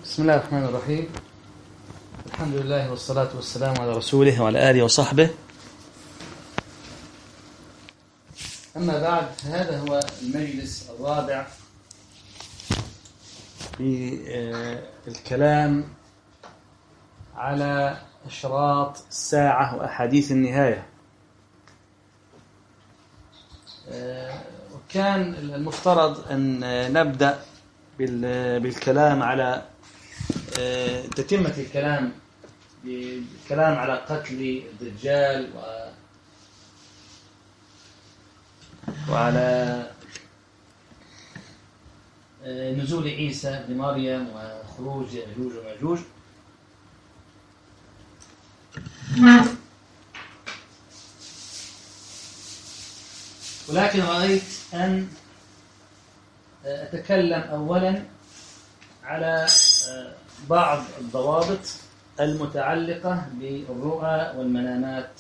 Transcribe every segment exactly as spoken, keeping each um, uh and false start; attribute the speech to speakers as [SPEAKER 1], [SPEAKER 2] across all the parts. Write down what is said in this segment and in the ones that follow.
[SPEAKER 1] بسم الله الرحمن الرحيم. الحمد لله والصلاة والسلام على رسوله وعلى آله وصحبه. أما بعد، هذا هو المجلس الرابع في الكلام على أشراط الساعة وأحاديث النهاية. وكان المفترض أن نبدأ بالكلام على تتمة الكلام بالكلام على قتل الدجال وعلى نزول عيسى بن مريم وخروج يأجوج ومأجوج، ولكن رأيت أن أتكلم أولا على بعض الضوابط المتعلقة بالرؤى والمنامات،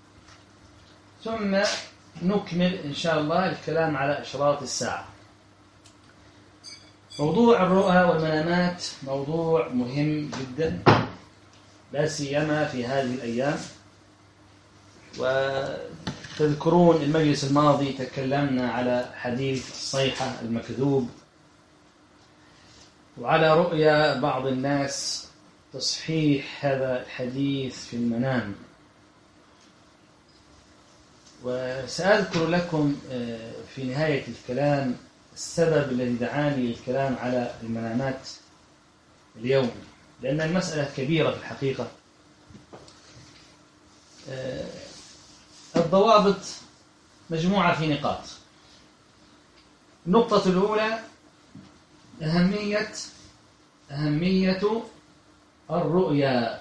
[SPEAKER 1] ثم نكمل إن شاء الله الكلام على أشراط الساعة. موضوع الرؤى والمنامات موضوع مهم جدا، لا سيما في هذه الأيام. وتذكرون المجلس الماضي تكلمنا على حديث الصيحة المكذوب، وعلى رؤيا بعض الناس تصحيح هذا الحديث في المنام. وسأذكر لكم في نهاية الكلام السبب الذي دعاني للكلام على المنامات اليوم، لأن المسألة كبيرة في الحقيقة. الضوابط مجموعة في نقاط. النقطة الأولى أهمية أهمية الرؤيا.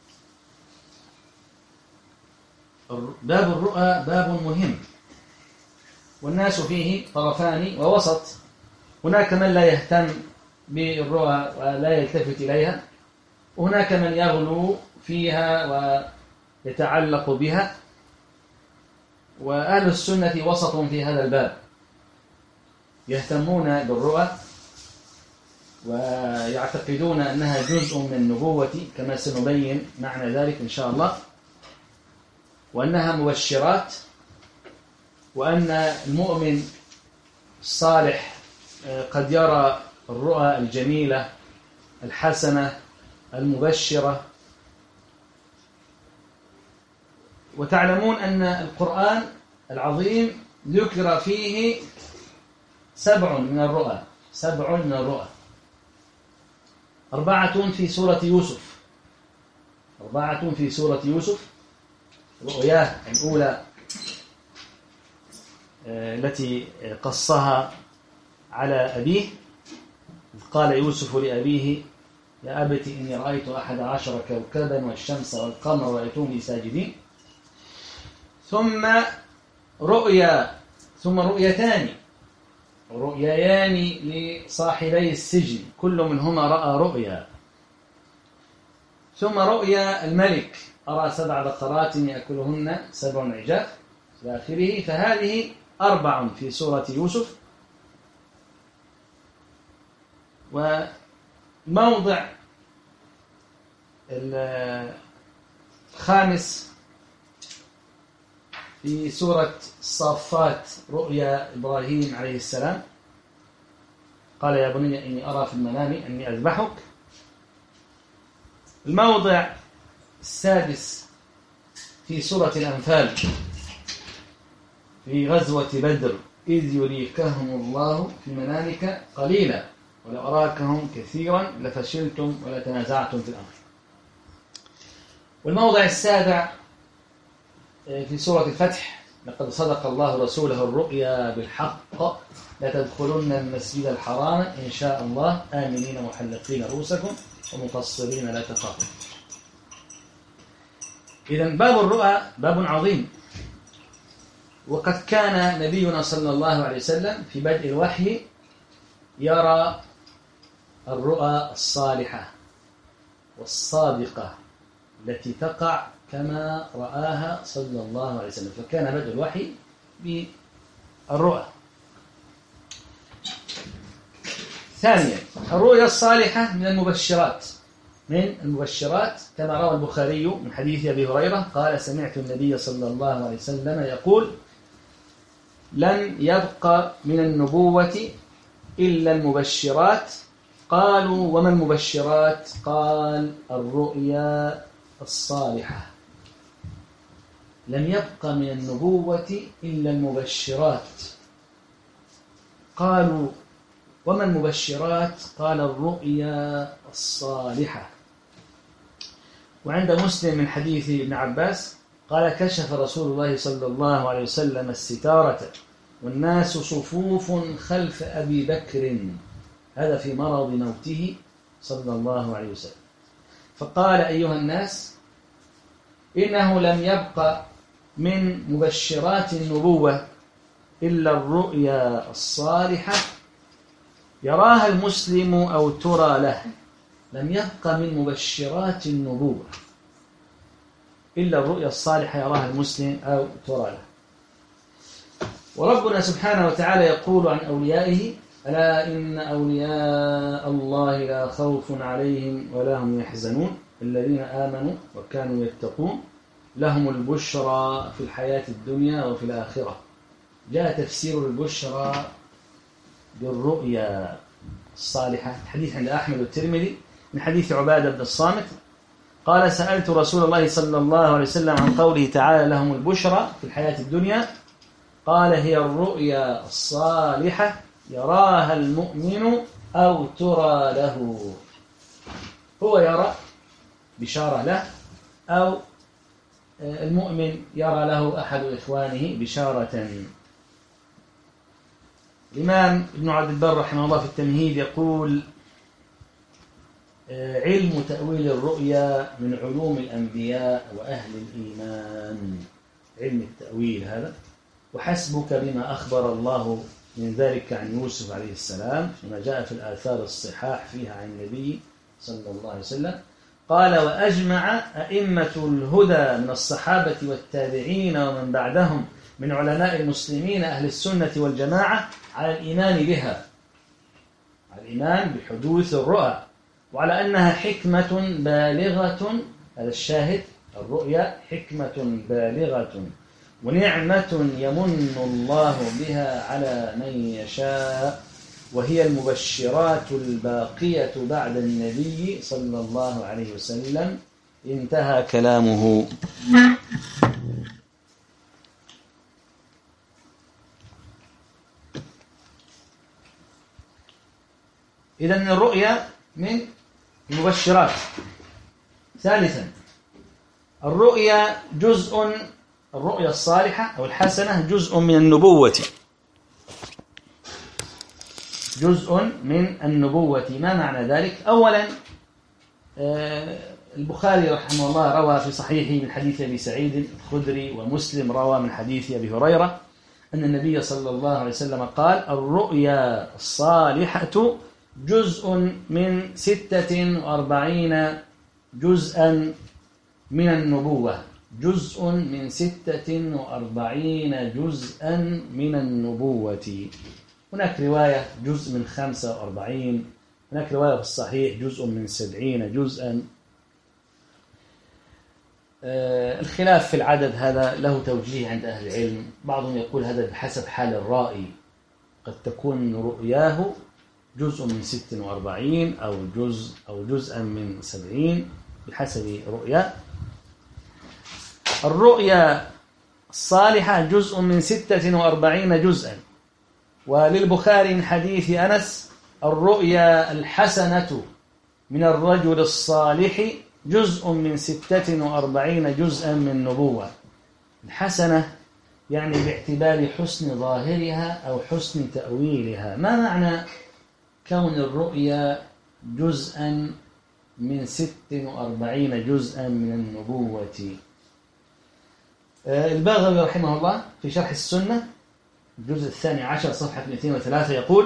[SPEAKER 1] باب الرؤى باب مهم، والناس فيه طرفان ووسط. هناك من لا يهتم بالرؤى ولا يلتفت إليها، وهناك من يغلو فيها ويتعلق بها، وأهل السنة وسط في هذا الباب، يهتمون بالرؤى ويعتقدون أنها جزء من النبوة كما سنبين معنى ذلك إن شاء الله، وأنها مبشرات، وأن المؤمن الصالح قد يرى الرؤى الجميلة الحسنة المبشرة. وتعلمون أن القرآن العظيم ذكر فيه سبع من الرؤى سبع من الرؤى أربعة في سورة يوسف أربعة في سورة يوسف رؤياه الأولى التي قصها على أبيه، قال يوسف لأبيه: يا أبت إني رأيت أحد عشر كوكبا والشمس والقمر رأيتهم لي ساجدين. ثم رؤيا ثم رؤيتان رؤيايان لصاحبي السجن، كل منهما رأى رؤيا. ثم رؤيا الملك: أرى سبع بقرات يأكلهن سبع عجاف إلى آخره. فهذه أربع في سورة يوسف. وموضع الخامس في سورة الصافات رؤيا إبراهيم عليه السلام، قال: يا بني إني أرى في المنام أني أذبحك. الموضع السادس في سورة الأنفال في غزوة بدر: إذ يريكهم الله في منامك قليلا ولو أراكهم كثيرا لفشلتم ولتنازعتم في الأمر. والموضع السابع في سورة الفتح: لقد صدق الله رسوله الرؤيا بالحق لتدخلن المسجد الحرام إن شاء الله آمنين محلقين رؤوسكم ومقصرين لا تخافون. إذن باب الرؤى باب عظيم. وقد كان نبينا صلى الله عليه وسلم في بدء الوحي يرى الرؤى الصالحة والصادقة التي تقع كما رآها صلى الله عليه وسلم، فكان بدء الوحي بالرؤى. ثانيا، الرؤيا الصالحة من المبشرات من المبشرات كما روى البخاري من حديث أبي هريرة قال سمعت النبي صلى الله عليه وسلم يقول لن يبقى من النبوة إلا المبشرات قالوا وما المبشرات قال الرؤيا الصالحة لم يبقى من النبوة إلا المبشرات قالوا وما المبشرات قال الرؤيا الصالحة. وعند مسلم من حديث ابن عباس قال كشف رسول الله صلى الله عليه وسلم الستارة والناس صفوف خلف أبي بكر هذا في مرض موته صلى الله عليه وسلم فقال أيها الناس إنه لم يبق من مبشرات النبوة إلا الرؤيا الصالحة يراها المسلم أو ترى له لم يبق من مبشرات النبوة إلا الرؤيا الصالحة يراها المسلم أو ترى له. وربنا سبحانه وتعالى يقول عن أوليائه ألا إن أولياء الله لا خوف عليهم ولا هم يحزنون الذين آمنوا وكانوا يتقون لهم البشرى في الحياة الدنيا وفي الآخرة. جاء تفسير البشرى بالرؤيا الصالحة حديث عند أحمد والترمذي من حديث عبادة بن الصامت قال سألت رسول الله صلى الله عليه وسلم عن قوله تعالى لهم البشرى في الحياة الدنيا قال هي الرؤيا الصالحة يراها المؤمن أو ترى له هو يرى بشارة له أو المؤمن يرى له أحد إخوانه بشارة. الإمام ابن عبد البر رحمه الله في التمهيد يقول علم تأويل الرؤيا من علوم الأنبياء وأهل الإيمان علم التأويل هذا وحسبك بما أخبر الله من ذلك عن يوسف عليه السلام فيما جاء في الآثار الصحاح فيها عن النبي صلى الله عليه وسلم قال وأجمع أئمة الهدى من الصحابة والتابعين ومن بعدهم من علماء المسلمين أهل السنة والجماعة على الإيمان بها على الإيمان بحدوث الرؤى وعلى أنها حكمة بالغة هذا الشاهد الرؤيا حكمة بالغة ونعمة يمن الله بها على من يشاء وهي المبشرات الباقية بعد النبي صلى الله عليه وسلم. انتهى كلامه. إذن الرؤيا من المبشرات. ثالثا الرؤيا جزء الرؤيا الصالحة أو الحسنة جزء من النبوة جزء من النبوة. ما معنى ذلك؟ أولا البخاري رحمه الله روى في صحيحه من حديث أبي سعيد الخدري ومسلم روى من حديث أبي هريرة أن النبي صلى الله عليه وسلم قال الرؤيا الصالحة جزء من ستة وأربعين جزءا من النبوة جزء من ستة وأربعين جزءا من النبوة. هناك رواية جزء من خمسة وأربعين هناك رواية في الصحيح جزء من سبعين جزءا. الخلاف في العدد هذا له توجيه عند أهل العلم بعضهم يقول هذا بحسب حال الرائي قد تكون رؤياه جزء من ست وأربعين أو جزء أو جزءا من سبعين بحسب رؤيا. الرؤيا الصالحة جزء من ستة وأربعين جزءا. وللبخاري من حديث أنس الرؤيا الحسنة من الرجل الصالح جزء من ستة وأربعين جزءا من النبوة. الحسنة يعني باعتبار حسن ظاهرها أو حسن تأويلها. ما معنى كون الرؤيا جزءا من ست وأربعين جزءا من النبوة؟ الباغوي رحمه الله في شرح السنة الجزء الثاني عشر صفحة اثنين وثلاثة يقول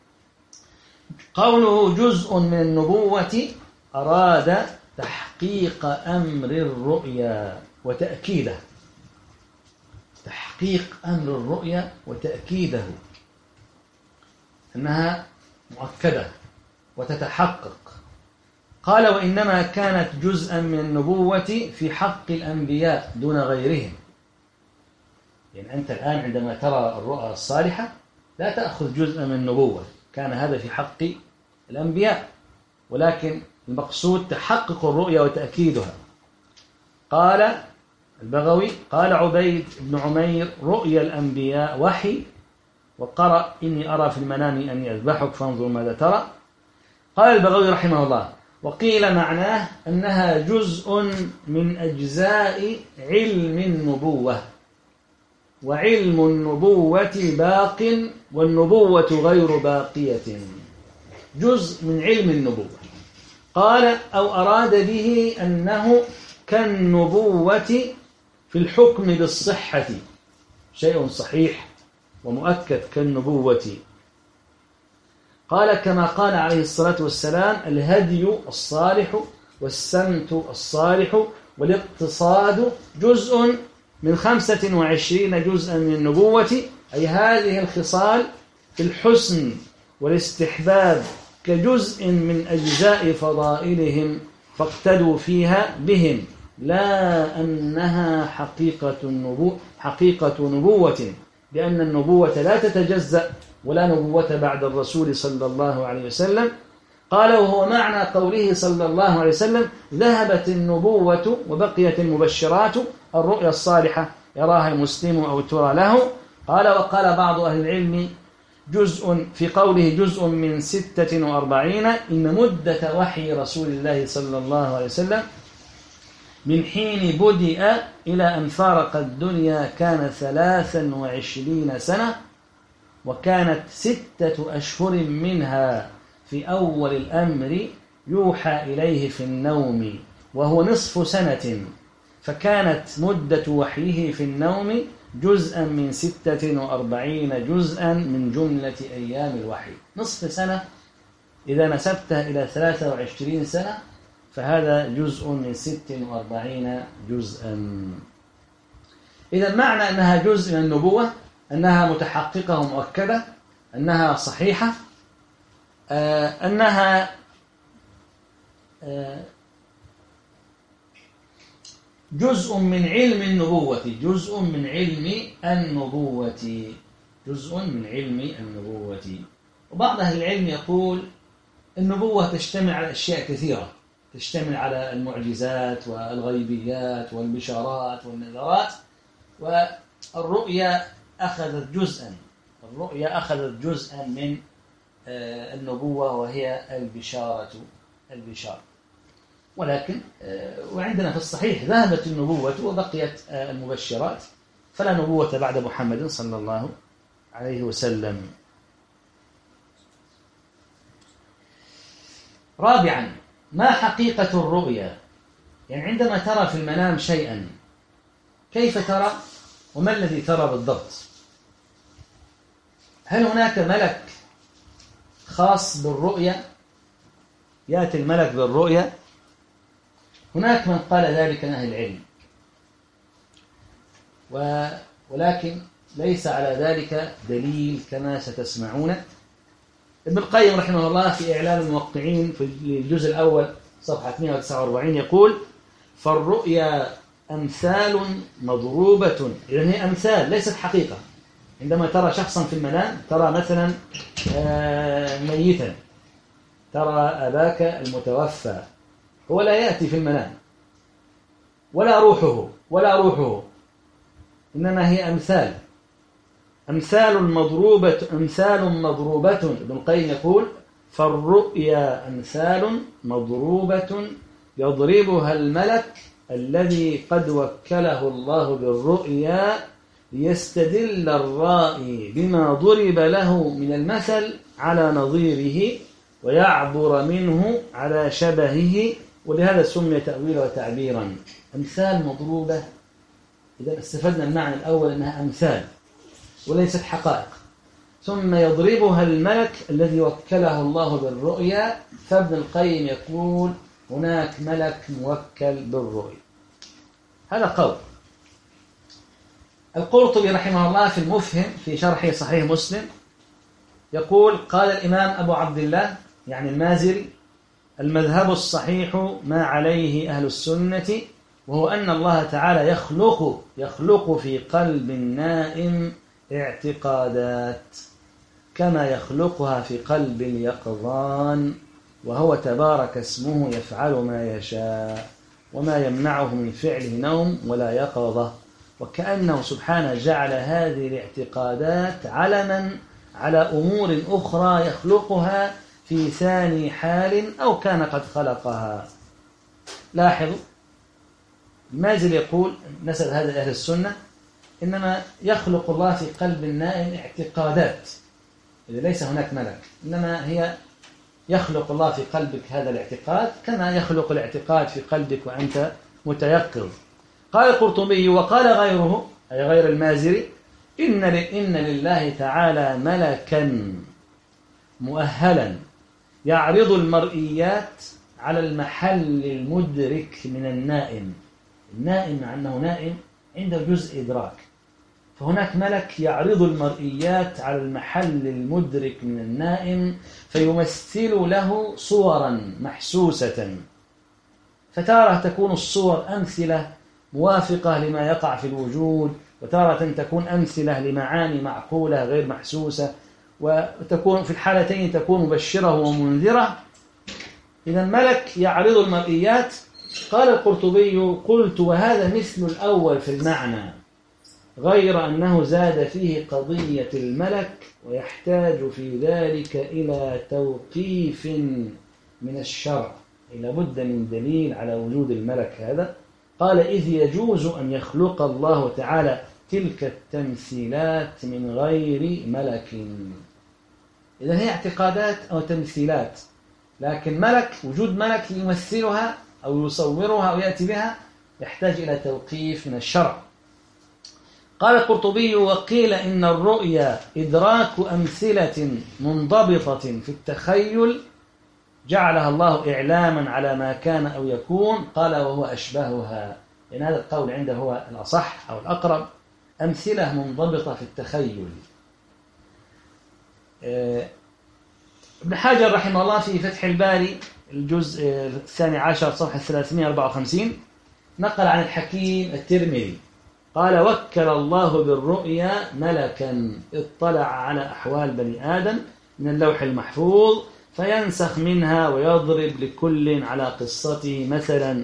[SPEAKER 1] قوله جزء من النبوة أراد تحقيق أمر الرؤيا وتأكيده تحقيق أمر الرؤيا وتأكيده أنها مؤكدة وتتحقق. قال وإنما كانت جزءا من النبوة في حق الأنبياء دون غيرهم. يعني أنت الآن عندما ترى الرؤى الصالحة لا تأخذ جزءا من النبوة، كان هذا في حق الأنبياء، ولكن المقصود تحقق الرؤيا وتأكيدها. قال البغوي قال عبيد بن عمير رؤيا الأنبياء وحي، وقرأ إني أرى في المنام أني أذبحك فانظر ماذا ترى. قال البغوي رحمه الله وقيل معناه أنها جزء من أجزاء علم النبوة، وعلم النبوة باق والنبوة غير باقية، جزء من علم النبوة. قال أو أراد به أنه كالنبوة في الحكم بالصحة، شيء صحيح ومؤكد كالنبوة. قال كما قال عليه الصلاة والسلام الهدي الصالح والسمت الصالح والاقتصاد جزء من خمسة وعشرين جزءا من النبوة، أي هذه الخصال في الحسن والاستحباب كجزء من أجزاء فضائلهم فاقتدوا فيها بهم، لا أنها حقيقة النبوة حقيقة نبوة، لأن النبوة لا تتجزأ ولا نبوة بعد الرسول صلى الله عليه وسلم. قال وهو معنى قوله صلى الله عليه وسلم ذهبت النبوة وبقيت المبشرات الرؤيا الصالحة يراها المسلم أو ترى له. قال وقال بعض أهل العلم جزء في قوله جزء من ستة وأربعين إن مدة وحي رسول الله صلى الله عليه وسلم من حين بدأ إلى أن فارق الدنيا كان ثلاثا وعشرين سنة، وكانت ستة أشهر منها في أول الأمر يوحى إليه في النوم وهو نصف سنة، فكانت مدة وحيه في النوم جزءا من ستة وأربعين جزءا من جملة أيام الوحي. نصف سنة إذا نسبتها إلى ثلاثة وعشرين سنة فهذا جزء من ست وأربعين جزءا. إذا معنى أنها جزء من النبوة أنها متحققة ومؤكدة، أنها صحيحة، آه أنها آه جزء من علم النبوة، جزء من علم النبوة جزء من علم النبوة. وبعض أهل العلم يقول النبوة تشتمل على أشياء كثيرة، تشتمل على المعجزات والغيبيات والبشارات والنذرات، والرؤيا أخذت جزءا الرؤيا أخذت جزءا من النبوة وهي البشارة البشارة ولكن وعندنا في الصحيح ذهبت النبوة وبقيت المبشرات، فلا نبوة بعد محمد صلى الله عليه وسلم. رابعا ما حقيقة الرؤيا؟ يعني عندما ترى في المنام شيئا كيف ترى وما الذي ترى بالضبط؟ هل هناك ملك خاص بالرؤيا يأتي الملك بالرؤيا؟ هناك من قال ذلك من أهل العلم، ولكن ليس على ذلك دليل كما ستسمعون. ابن القيم رحمه الله في إعلام الموقعين في الجزء الأول صفحة مئة وتسعة وأربعين يقول فالرؤيا أمثال مضروبة، يعني هي أمثال ليست حقيقة. عندما ترى شخصا في المنام ترى مثلا ميتا، ترى أباك المتوفى، هو لا يأتي في المنام ولا روحه ولا روحه إنما هي أمثال أمثال مضروبة أمثال مضروبة ابن القيم يقول فالرؤيا أمثال مضروبة يضربها الملك الذي قد وكله الله بالرؤيا ليستدل الرائي بما ضرب له من المثل على نظيره ويعبر منه على شبهه، ولهذا سمي تأويلا وتعبيرا. أمثال مضروبة، إذا استفدنا المعنى الأول أنها أمثال وليست حقائق. ثم يضربها الملك الذي وكله الله بالرؤيا، فابن القيم يقول هناك ملك موكل بالرؤيا. هذا قول. القرطبي رحمه الله في المفهم في شرح صحيح مسلم يقول قال الإمام أبو عبد الله يعني المازري المذهب الصحيح ما عليه أهل السنة، وهو أن الله تعالى يخلق يخلق في قلب النائم اعتقادات كما يخلقها في قلب اليقظان، وهو تبارك اسمه يفعل ما يشاء وما يمنعه من فعله نوم ولا يقظة، وكأنه سبحانه جعل هذه الاعتقادات علما على أمور أخرى يخلقها في ثاني حال أو كان قد خلقها. لاحظوا المازل يقول نسب هذا أهل السنة إنما يخلق الله في قلب النائم اعتقادات، إذا ليس هناك ملك، إنما هي يخلق الله في قلبك هذا الاعتقاد كما يخلق الاعتقاد في قلبك وأنت متيقظ. قال القرطبي وقال غيره أي غير المازري إن إن لله تعالى ملكا مؤهلا يعرض المرئيات على المحل المدرك من النائم. النائم مع أنه نائم عنده جزء إدراك، فهناك ملك يعرض المرئيات على المحل المدرك من النائم فيمثل له صورا محسوسة، فتارة تكون الصور أمثلة موافقة لما يقع في الوجود، وتارة تكون أمثلة لمعاني معقولة غير محسوسة، وتكون في الحالتين تكون مبشرة ومنذرة. إذا ملك يعرض المرئيات. قال القرطبي قلت وهذا مثل الأول في المعنى، غير أنه زاد فيه قضية الملك ويحتاج في ذلك إلى توقيف من الشرع، إلى بد من دليل على وجود الملك هذا. قال إذ يجوز أن يخلق الله تعالى تلك التمثيلات من غير ملك. إذا هي اعتقادات أو تمثيلات، لكن ملك وجود ملك يمثلها أو يصورها أو يأتي بها يحتاج إلى توقيف من الشرع. قال القرطبي وقيل إن الرؤيا إدراك أمثلة منضبطة في التخيل جعلها الله إعلاما على ما كان أو يكون. قال وهو أشبهها، لأن هذا القول عنده هو الأصح أو الأقرب، أمثلة منضبطة في التخيل. ابن حجر رحمه الله في فتح الباري الجزء الثاني عشر صفحة ثلاثمائة وأربعة وخمسين نقل عن الحكيم الترمذي قال وكل الله بالرؤيا ملكا اطلع على أحوال بني آدم من اللوح المحفوظ فينسخ منها ويضرب لكل على قصته، مثلا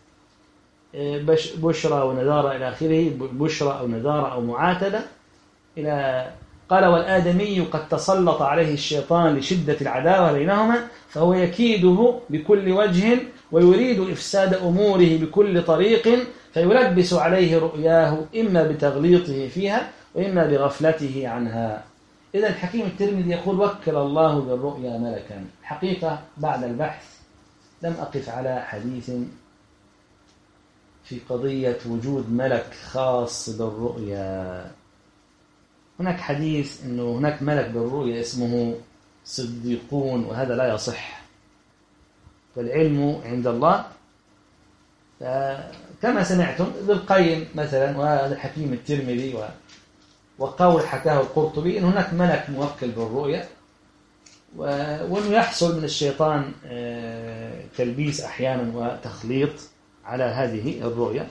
[SPEAKER 1] بشرى ونذارة إلى آخره، بشرى أو نذارة أو معاتبة إلى. قال والآدمي قد تسلط عليه الشيطان لشدة العداوة بينهما فهو يكيده بكل وجه ويريد إفساد أموره بكل طريق فيلبس عليه رؤياه إما بتغليطه فيها وإما بغفلته عنها. إذا الحكيم الترمذي يقول وكل الله بالرؤيا ملكا. حقيقة بعد البحث لم أقف على حديث في قضية وجود ملك خاص بالرؤيا. هناك حديث أنه هناك ملك بالرؤيا اسمه صديقون، وهذا لا يصح، فالعلم عند الله. كما سمعتم ابن القيم مثلا وهذا الحكيم الترمذي وقول حكاه القرطبي أن هناك ملك موكل بالرؤيا، وأنه يحصل من الشيطان تلبيس أحيانا وتخليط على هذه الرؤيا.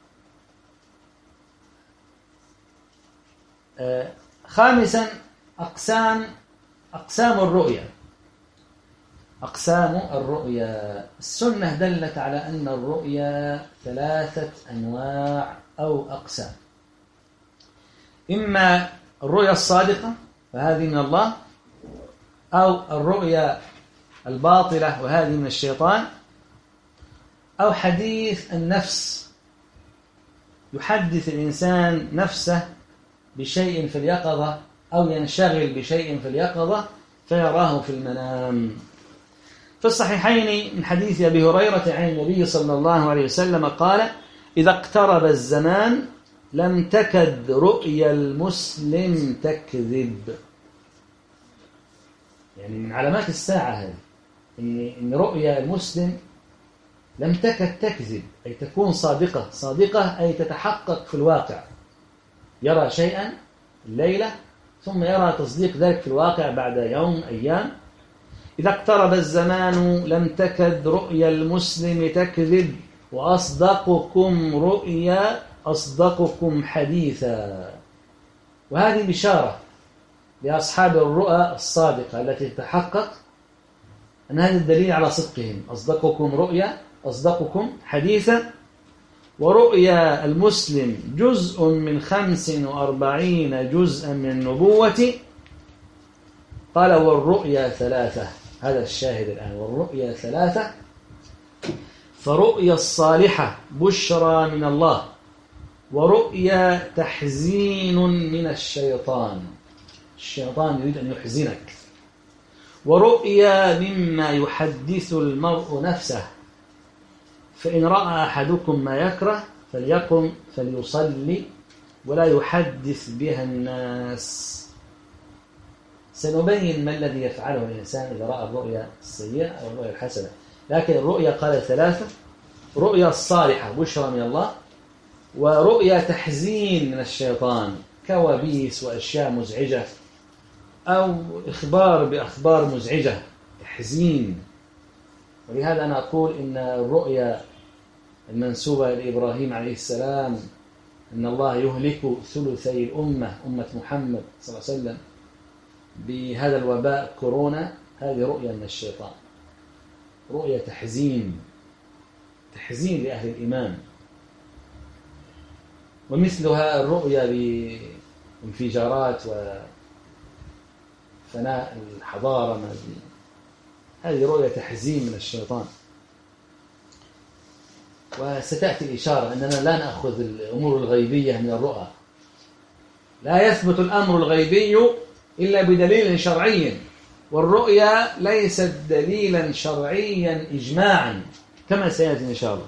[SPEAKER 1] خامسا أقسام أقسام الرؤيا. أقسام الرؤيا السنة دلت على أن الرؤيا ثلاثة أنواع أو أقسام، إما الرؤيا الصادقة وهذه من الله، أو الرؤيا الباطلة وهذه من الشيطان، أو حديث النفس يحدث الإنسان نفسه بشيء في اليقظة أو ينشغل بشيء في اليقظة فيراه في المنام. في الصحيحين من حديث أبي هريرة عن النبي صلى الله عليه وسلم قال إذا اقترب الزمان لم تكد رؤيا المسلم تكذب. يعني من علامات الساعة هذه إن رؤيا المسلم لم تكد تكذب، أي تكون صادقة. صادقة أي تتحقق في الواقع، يرى شيئا الليلة ثم يرى تصديق ذلك في الواقع بعد يوم أيام. إذا اقترب الزمان لم تكد رؤيا المسلم تكذب، وأصدقكم رؤيا أصدقكم حديثا. وهذه بشارة لأصحاب الرؤى الصادقة التي تتحقق أن هذا الدليل على صدقهم. أصدقكم رؤيا أصدقكم حديثا. ورؤيا المسلم جزء من خمس وأربعين جزءا من النبوة. قال والرؤيا ثلاثة، هذا الشاهد الآن، والرؤيا ثلاثة. فرؤيا الصالحة بشرى من الله، ورؤيا تحزين من الشيطان، الشيطان يريد أن يحزنك، ورؤيا مما يحدث المرء نفسه، فإن رأى أحدكم ما يكره فليقم فليصلي ولا يحدث بها الناس. سنبين ما الذي يفعله الإنسان إذا رأى الرؤيا السيئة أو الرؤيا الحسنة. لكن الرؤيا قال ثلاثة: رؤيا الصالحة بشرى من الله، ورؤيا تحزين من الشيطان كوابيس وأشياء مزعجة أو إخبار بأخبار مزعجة، تحزين. ولهذا أنا أقول إن الرؤيا المنسوبة لإبراهيم عليه السلام أن الله يهلك ثلثي الأمة، أمة محمد صلى الله عليه وسلم، بهذا الوباء كورونا، هذه رؤيا من الشيطان، رؤيا تحزين، تحزين لأهل الإيمان. ومثلها الرؤيا بانفجارات وفناء الحضارة، هذه رؤيا تحزين من الشيطان. وستأتي الإشارة أننا لا نأخذ الأمور الغيبية من الرؤى. لا يثبت الأمر الغيبي إلا بدليل شرعي، والرؤيا ليست دليلا شرعيا إجماعا كما سيأتي إن شاء الله.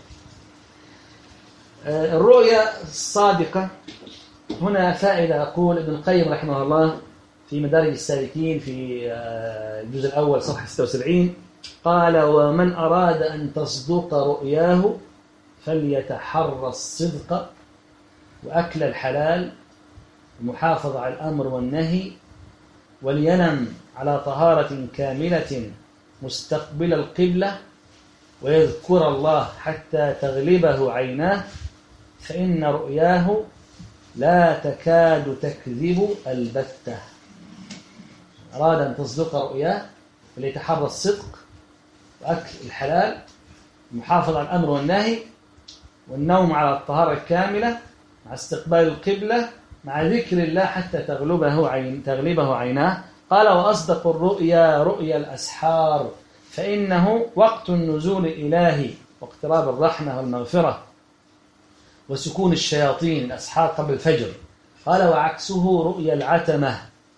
[SPEAKER 1] الرؤيا الصادقة هنا فائدة. أقول ابن القيم رحمه الله في مدارج السالكين في الجزء الأول صفحة ستة وسبعين قال: ومن أراد أن تصدق رؤياه فليتحرى الصدق وأكل الحلال، المحافظة على الأمر والنهي، ولينم على طهارة كاملة مستقبل القبلة، ويذكر الله حتى تغلبه عيناه، فإن رؤياه لا تكاد تكذب البتة. أراد أن تصدق رؤياه فليتحرى الصدق وأكل الحلال، المحافظة على الأمر والنهي، والنوم على الطهارة الكاملة مع استقبال القبلة مع ذكر الله حتى تغلبه عين تغلبه عيناه. قال: وأصدق الرؤيا رؤيا الأسحار، فإنه وقت النزول الإلهي واقتراب الرحمة والمغفرة وسكون الشياطين، الأسحار قبل الفجر. قال: وعكسه رؤيا العتمة،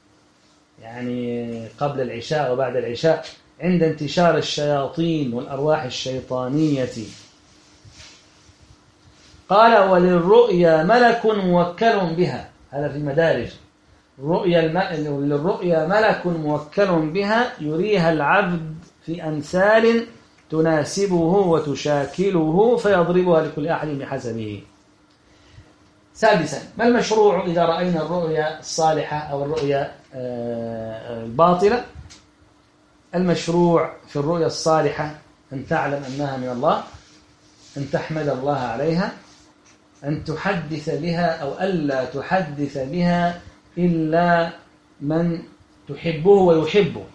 [SPEAKER 1] يعني قبل العشاء وبعد العشاء، عند انتشار الشياطين والأرواح الشيطانية. قال: وللرؤيا ملك موكل بها، هذا في المدارج. الرؤيا الم... للرؤيا ملك موكل بها يريها العبد في أمثال تناسبه وتشاكله فيضربها لكل أحد بحسبه. سادسا: ما المشروع إذا رأينا الرؤيا الصالحة أو الرؤيا الباطلة؟ المشروع في الرؤيا الصالحة أن تعلم أنها من الله، أن تحمد الله عليها، أن تحدث بها أو ألا تحدث بها إلا من تحبه ويحبك،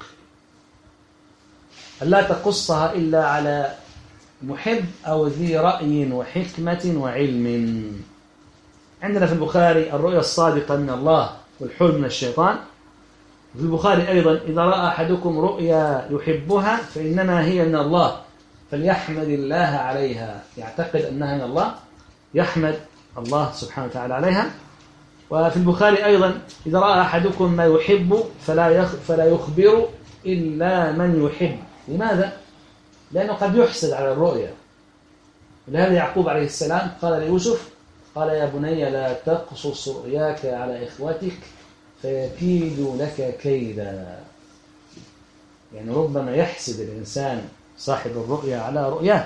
[SPEAKER 1] ألا تقصها إلا على محب أو ذي رأي وحكمة وعلم. عندنا في البخاري الرؤيا الصادقة من الله والحلم من الشيطان. في البخاري أيضا: إذا رأى أحدكم رؤيا يحبها فإنما هي من الله فليحمد الله عليها، يعتقد أنها من الله، يحمد الله سبحانه وتعالى عليها. وفي البخاري أيضا: إذا رأى أحدكم ما يحب فلا فلا يخبر إلا من يحب. لماذا؟ لأنه قد يحسد على الرؤيا. ولهذا يعقوب عليه السلام قال ليوسف: قال يا بني لا تقصص رؤياك على إخوتك فيكيدوا لك كيدا. يعني ربما يحسد الإنسان صاحب الرؤيا على رؤياه.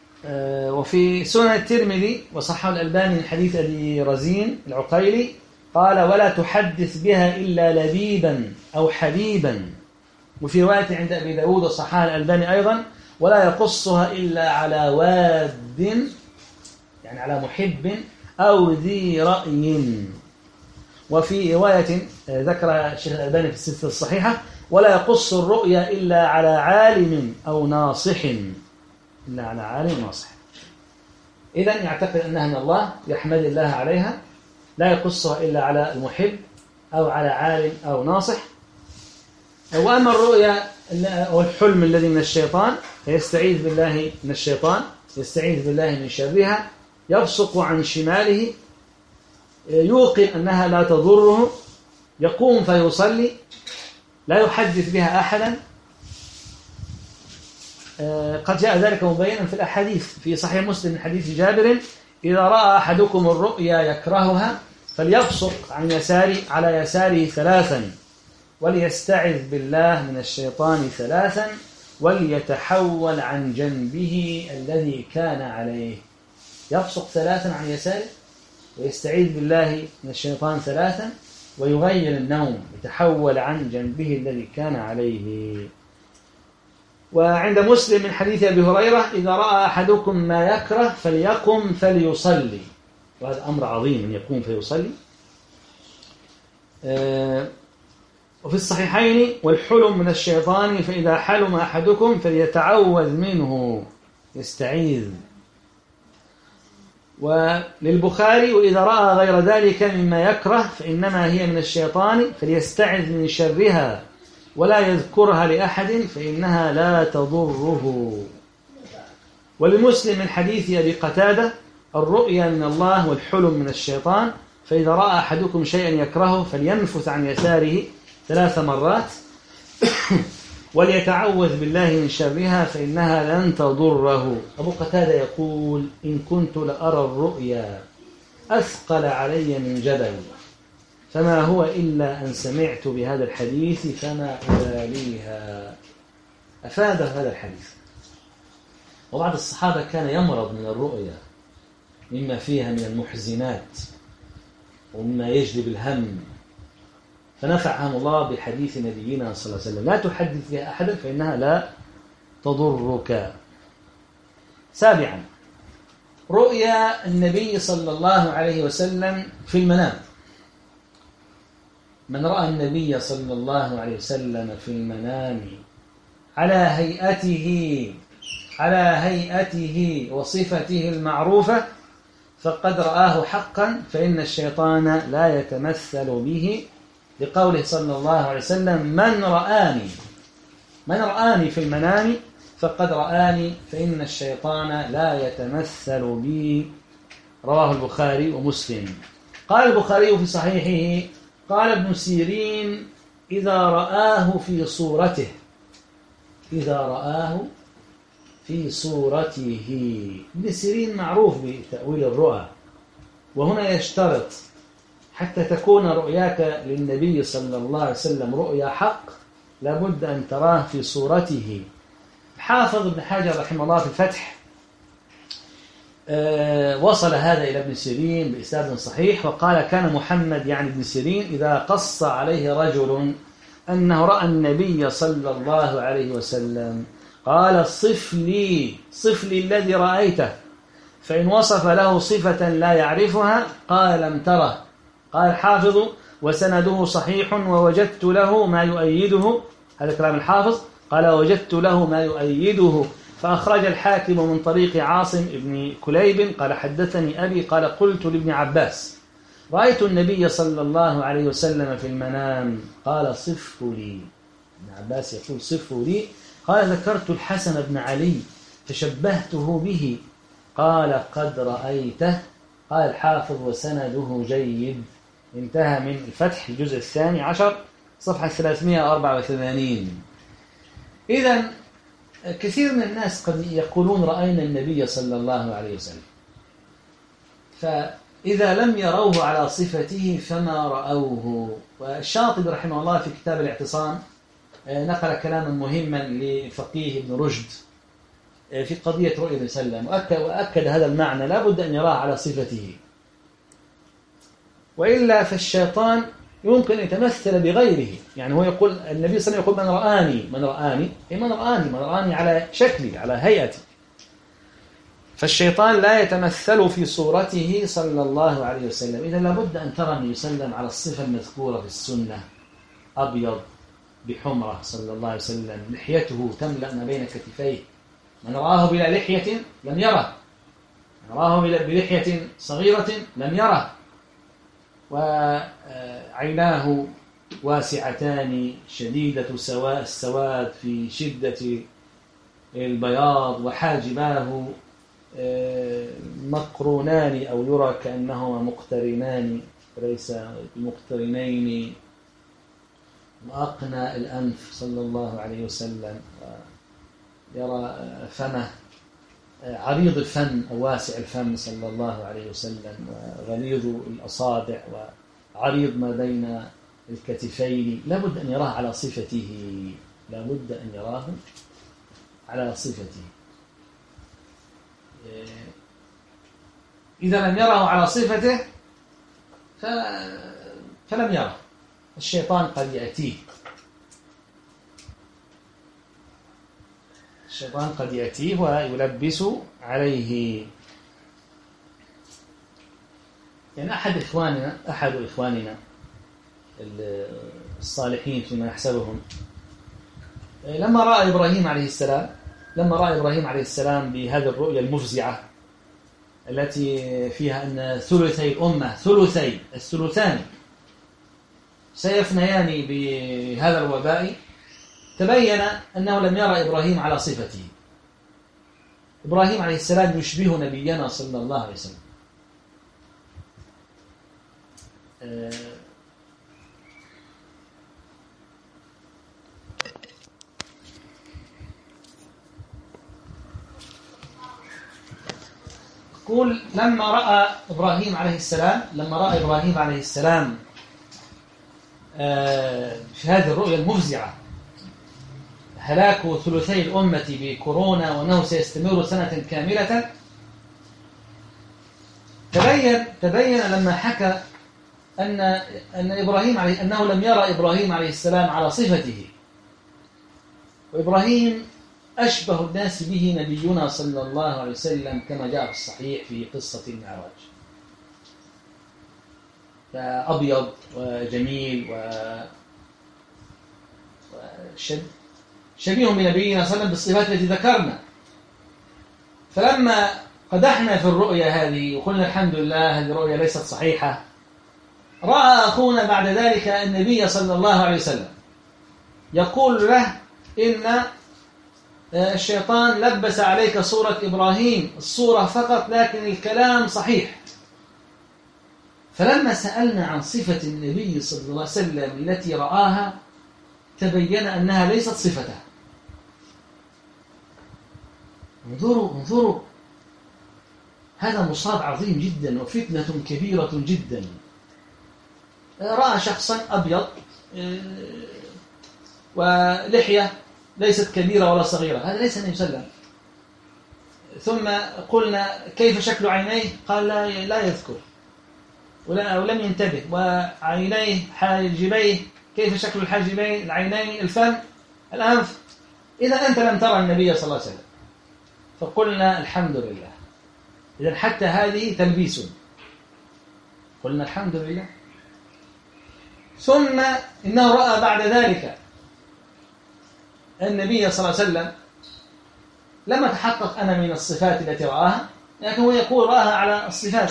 [SPEAKER 1] وفي سنن الترمذي وصححه الألباني من حديث أبي رزين العقيلي قال ولا تحدث بها إلا لبيبا أو حبيبا. وفي رواية عند أبي داود وصححها الألباني أيضا ولا يقصها إلا على واد، يعني على محب أو ذي رأي. وفي رواية ذكر الشيخ الألباني في السلسلة الصحيحة ولا يقص الرؤيا إلا على عالم أو ناصح، إلا على عالم ناصح. إذن يعتقد أنها من الله، يحمد الله عليها، لا يقصها إلا على المحب أو على عالم أو ناصح. وأما الرؤيا والحلم الذي من الشيطان فيستعيذ بالله من الشيطان، يستعيذ بالله من شرها، يبصق عن شماله، يوقن أنها لا تضره، يقوم فيصلي، لا يحدث بها أحدا. قد جاء ذلك مبينا في الأحاديث في صحيح مسلم من حديث جابر إذا رأى أحدكم الرؤيا يكرهها فليبصق عن يساره على يساره ثلاثا وليستعذ بالله من الشيطان ثلاثا وليتحول عن جنبه الذي كان عليه. يبصق ثلاثا عن يساره ويستعيذ بالله من الشيطان ثلاثا ويغير النوم، يتحول عن جنبه الذي كان عليه. وعند مسلم من حديث أبي هريرة إذا رأى أحدكم ما يكره فليقم فليصلي، وهذا أمر عظيم أن يقوم فيصلي. وفي الصحيحين والحلم من الشيطان فإذا حلم أحدكم فليتعوذ منه، يستعيذ. وللبخاري وإذا رأى غير ذلك مما يكره فإنما هي من الشيطان فليستعذ من شرها ولا يذكرها لأحد فإنها لا تضره. ولمسلم من حديث أبي قتادة الرؤيا من الله والحلم من الشيطان، فإذا رأى أحدكم شيئا يكرهه فلينفث عن يساره ثلاث مرات وليتعوذ بالله من شرها فإنها لن تضره. أبو قتادة يقول إن كنت لأرى الرؤيا أثقل علي من جبل فما هو إلا أن سمعت بهذا الحديث فما أباليها. أفاد هذا الحديث. وبعض الصحابة كان يمرض من الرؤيا مما فيها من المحزنات ومما يجلب الهم، فنفعهم الله بحديث نبينا صلى الله عليه وسلم لا تحدث بها أحدا فإنها لا تضرك. سابعا رؤيا النبي صلى الله عليه وسلم في المنام. من رأى النبي صلى الله عليه وسلم في المنام على هيئته على هيئته وصفته المعروفة فقد رآه حقا، فإن الشيطان لا يتمثل به، لقوله صلى الله عليه وسلم من رآني من رآني في المنام فقد رآني فإن الشيطان لا يتمثل بي. رواه البخاري ومسلم. قال البخاري في صحيحه قال ابن سيرين إذا رآه في صورته إذا رآه في صورته. ابن سيرين معروف بتأويل الرؤى، وهنا يشترط حتى تكون رؤياك للنبي صلى الله عليه وسلم رؤيا حق لابد أن تراه في صورته. حافظ ابن حجر رحمه الله في الفتح أه وصل هذا إلى ابن سيرين بإسناد صحيح وقال كان محمد يعني ابن سيرين إذا قص عليه رجل أنه رأى النبي صلى الله عليه وسلم قال صف لي صف لي الذي رأيته، فإن وصف له صفة لا يعرفها قال لم تره. قال الحافظ وسنده صحيح ووجدت له ما يؤيده، هذا كلام الحافظ، قال وجدت له ما يؤيده. فأخرج الحاكم من طريق عاصم بن كليب قال حدثني أبي قال قلت لابن عباس رأيت النبي صلى الله عليه وسلم في المنام قال صفه لي. ابن عباس يقول صفه لي. قال ذكرت الحسن بن علي فشبهته به قال قد رأيته. قال الحافظ وسنده جيد. انتهى من الفتح الجزء الثاني عشر صفحة ثلاثمائة وأربعة وثمانين. إذن كثير من الناس قد يقولون رأينا النبي صلى الله عليه وسلم، فإذا لم يروه على صفته فما رأوه. والشاطبي رحمه الله في كتاب الاعتصام نقل كلاما مهما لفقيه ابن رشد في قضية رؤية النبي صلى الله عليه وسلم وأكد هذا المعنى لا بد أن يراه على صفته. وإلا فالشيطان يمكن أن يتمثل بغيره. يعني هو يقول، النبي صلى الله عليه وسلم يقول من رآني من رآني أي من رآني من رآني على شكلي على هيئتي. فالشيطان لا يتمثل في صورته صلى الله عليه وسلم. إذا لابد أن ترى النبي صلى الله عليه وسلم على الصفة المذكورة في السنة، أبيض بحمرة صلى الله عليه وسلم، لحيته تملأ ما بين كتفيه، من رآه بلا لحية لم يره، من رآه بلحية صغيرة لم يره، وعيناه واسعتان شديدة سواء السواد في شدة البياض، وحاجباه مقرونان أو يرى كأنهما مقترنان وليس مقترنين، وأقنى الأنف صلى الله عليه وسلم، يرى فمه عريض الفم أو واسع الفم صلى الله عليه وسلم، وغليظ الأصابع وعريض ما بين الكتفين. لابد أن يراه على صفته، لابد أن يراه على صفته. إذا لم يره على صفته فلم يره. الشيطان قد يأتيه الشيطان قد يأتيه ويلبس عليه. يعني أحد إخواننا أحد إخواننا الصالحين فيما يحسبهم، لما رأى إبراهيم عليه السلام لما رأى إبراهيم عليه السلام بهذه الرؤيا المفزعة التي فيها أن ثلثي الأمة ثلثي الثلثان سيفنيان بهذا الوباء، تبين أنه لم يرى إبراهيم على صفته. إبراهيم عليه السلام يشبه نبينا صلى الله عليه وسلم. يقول لما رأى إبراهيم عليه السلام لما رأى إبراهيم عليه السلام في هذه الرؤيا المفزعة هلاك ثلثي الأمة بكورونا وأنه سيستمر سنة كاملة، تبين تبين لما حكى أن أن إبراهيم عليه أنه لم يرى إبراهيم عليه السلام على صفته، وإبراهيم أشبه الناس به نبينا صلى الله عليه وسلم كما جاء في الصحيح في قصة المعراج، فأبيض وجميل وشبيه بنبينا صلى الله عليه وسلم بالصفات التي ذكرنا. فلما قدحنا في الرؤيا هذه وقلنا الحمد لله هذه الرؤيا ليست صحيحة، رأى أخونا بعد ذلك النبي صلى الله عليه وسلم يقول له إن الشيطان لبس عليك صورة إبراهيم، الصورة فقط لكن الكلام صحيح. فلما سألنا عن صفة النبي صلى الله عليه وسلم التي رآها تبين أنها ليست صفته. انظروا انظروا هذا مصاب عظيم جدا وفتنة كبيرة جدا. رأى شخصا أبيض ولحية ليست كبيرة ولا صغيرة، هذا ليس النبي صلى الله عليه وسلم. ثم قلنا كيف شكل عينيه؟ قال لا, لا يذكر ولم ينتبه. وعينيه حاجبيه كيف شكل الحاجبين العينين الفم الأنف؟ إذا أنت لم ترى النبي صلى الله عليه وسلم. فقلنا الحمد لله. إذا حتى هذه تلبيس، قلنا الحمد لله. ثم إنه رأى بعد ذلك النبي صلى الله عليه وسلم، لما تحقق أنا من الصفات التي رآها، لكن هو يقول رآها على الصفات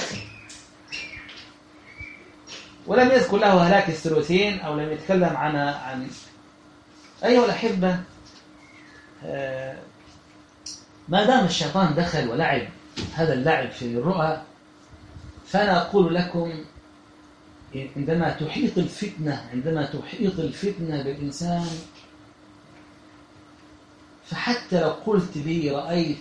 [SPEAKER 1] ولم يذكر له هلاك الثلثين أو لم يتكلم عن عن أيها الأحبة. ما دام الشيطان دخل ولعب هذا اللعب في الرؤى، فأنا أقول لكم عندما تحيط الفتنة عندما تحيط الفتنة بالإنسان، فحتى لو قلت لي رأيت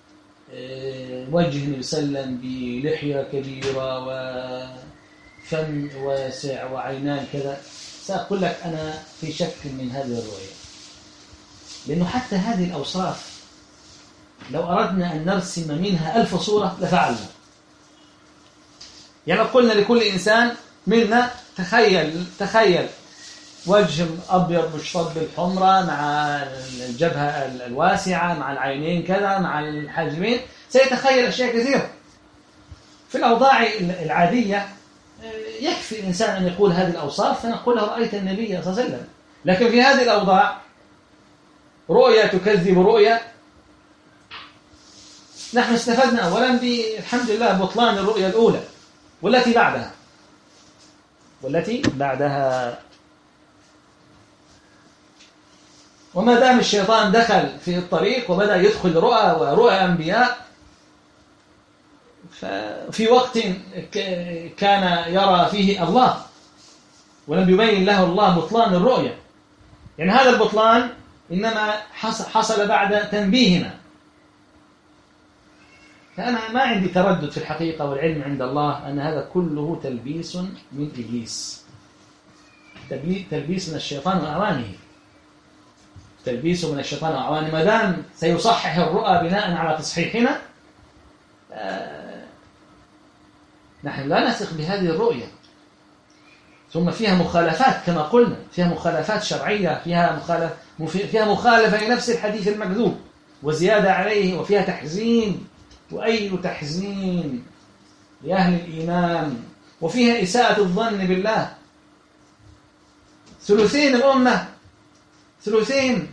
[SPEAKER 1] وجه النبي صلى الله عليه وسلم بلحية كبيرة وفم واسع وعينان كذا، سأقول لك أنا في شك من هذه الرؤية، لأنه حتى هذه الأوصاف لو أردنا أن نرسم منها ألف صورة لفعلنا. يعني لو قلنا لكل إنسان منا تخيل تخيل وجه أبيض مشطب بالحمرة مع الجبهة الواسعة مع العينين كذا مع الحاجبين، سيتخيل أشياء كثيرة. في الأوضاع العادية يكفي الإنسان أن يقول هذه الأوصاف فنقول له رأيت النبي صلى الله عليه وسلم. لكن في هذه الأوضاع رؤية تكذب رؤية، نحن استفدنا أولا بالحمد لله بطلان الرؤية الأولى والتي بعدها والتي بعدها وما دام الشيطان دخل في الطريق وبدأ يدخل رؤى ورؤى أنبياء ففي وقت كان يرى فيه الله ولم يبين له الله بطلان الرؤية، يعني هذا البطلان إنما حصل بعد تنبيهنا. فأنا ما عندي تردد في الحقيقة، والعلم عند الله أن هذا كله تلبيس من إبليس، تلبيس من الشيطان وأعوانه، تلبيس من الشيطان وأعوانه. ما دام سيصحح الرؤى بناء على تصحيحنا، آه نحن لا نثق بهذه الرؤية. ثم فيها مخالفات كما قلنا، فيها مخالفات شرعية، فيها مخالفة فيها مخالفة لنفس الحديث المكذوب وزيادة عليه، وفيها تحزين، وأي تحزين لأهل الإيمان، وفيها إساءة الظن بالله. ثلثين الأمة ثلثين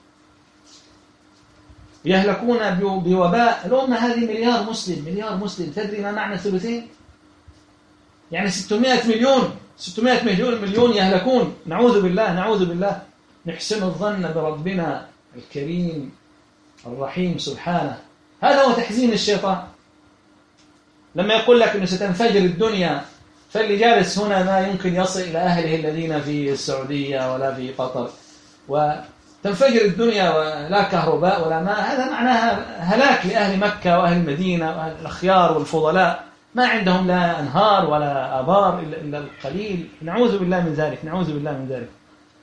[SPEAKER 1] يهلكون بوباء الأمة هذه مليار مسلم، مليار مسلم. تدري ما معنى ثلثين؟ يعني ستمائة مليون ستمائة مليون مليون يهلكون. نعوذ بالله نعوذ بالله. نحسن الظن بربنا الكريم الرحيم سبحانه. هذا هو تحزين الشيطان لما يقول لك أنه ستنفجر الدنيا، فاللي جالس هنا ما يمكن يصل إلى أهله الذين في السعودية ولا في قطر، وتنفجر الدنيا ولا كهرباء ولا ماء. هذا معناها هلاك لأهل مكة وأهل المدينة وأهل الأخيار والفضلاء، ما عندهم لا أنهار ولا آبار إلا القليل. نعوذ بالله من ذلك نعوذ بالله من ذلك.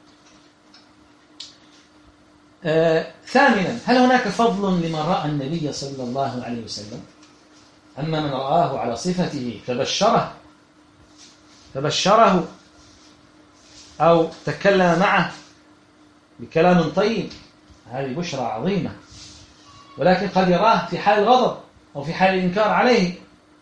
[SPEAKER 1] آه ثامنا، هل هناك فضل لمن رأى النبي صلى الله عليه وسلم؟ أما من رآه على صفته فبشره فبشره أو تكلم معه بكلام طيب، هذه بشرى عظيمة. ولكن قد يراه في حال الغضب أو في حال الإنكار عليه،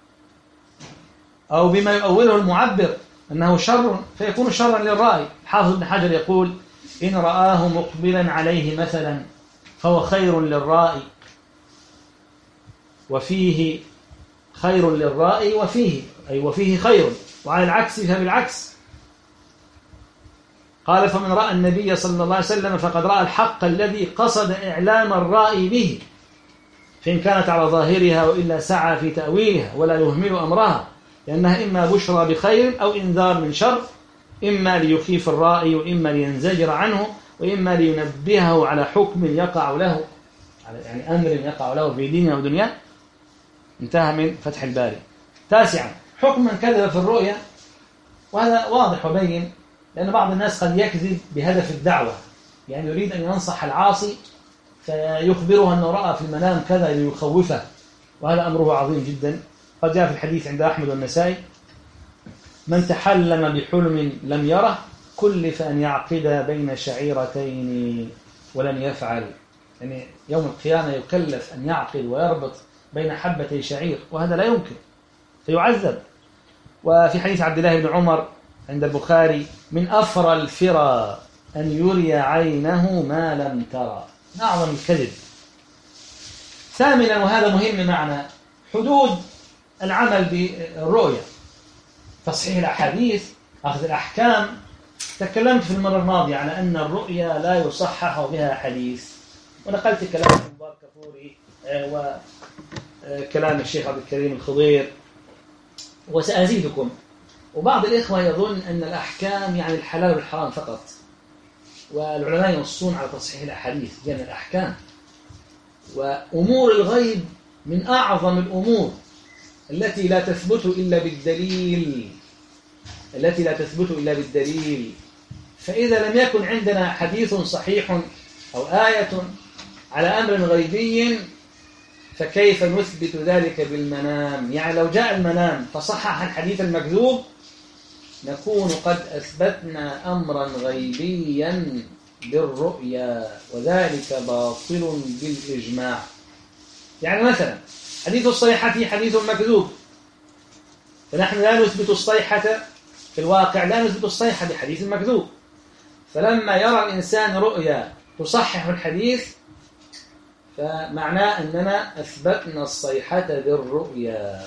[SPEAKER 1] أو بما يؤوله المعبر أنه شر فيكون شرا للرأي. حافظ ابن حجر يقول: إن رآه مقبلا عليه مثلا فهو خير للرائي وفيه خير للرائي وفيه أي وفيه خير، وعلى العكس فبالعكس. قال: فمن رأى النبي صلى الله عليه وسلم فقد رأى الحق الذي قصد إعلام الرائي به، فإن كانت على ظاهرها وإلا سعى في تأويلها ولا يهمل أمرها، لأنها إما بشرى بخير أو إنذار من شر، إما ليخيف الرائي وإما لينزجر عنه وإما لينبهه على حكم يقع له، يعني أمر يقع له في دينه ودنياه. انتهى من فتح الباري. تاسعا، حكم من كذب في الرؤيا، وهذا واضح وبين، لأن بعض الناس قد يكذب بهدف الدعوة، يعني يريد أن ينصح العاصي فيخبره أنه رأى في المنام كذا ليخوفه، وهذا أمره عظيم جدا. قد جاء في الحديث عند أحمد والنسائي: من تحلم بحلم لم يره كلف أن يعقد بين شعيرتين ولن يفعل. يعني يوم القيامة يكلف أن يعقد ويربط بين حبتي شعير، وهذا لا يمكن، فيعذب. وفي حديث عبد الله بن عمر عند البخاري: من أفرى الفرى أن يري عينه ما لم ترى. أعظم الكذب. ثامنا، وهذا مهم معنا، حدود العمل بالرؤية، تصحيح الأحاديث، أخذ الأحكام. تكلمت في المرة الماضية على أن الرؤيا لا يصحح بها حديث، ونقلت كلام مبارك كفوري وكلام الشيخ عبد الكريم الخضير، وسأزيدكم. وبعض الإخوة يظن أن الأحكام يعني الحلال والحرام فقط، والعلماء ينصون على تصحيح الأحاديث جمع الأحكام. وأمور الغيب من أعظم الأمور التي لا تثبت إلا بالدليل التي لا تثبت إلا بالدليل. فإذا لم يكن عندنا حديث صحيح أو آية على أمر غيبي فكيف نثبت ذلك بالمنام؟ يعني لو جاء المنام فصحح الحديث المكذوب نكون قد أثبتنا أمرا غيبيا بالرؤيا وذلك باطل بالإجماع. يعني مثلا حديث الصيحة حديث مكذوب، فنحن لا نثبت الصيحة في الواقع، لا نثبت الصيحة بحديث مكذوب. فلما يرى الإنسان رؤيا تصحح الحديث فمعناه أننا أثبتنا الصيحة بالرؤيا،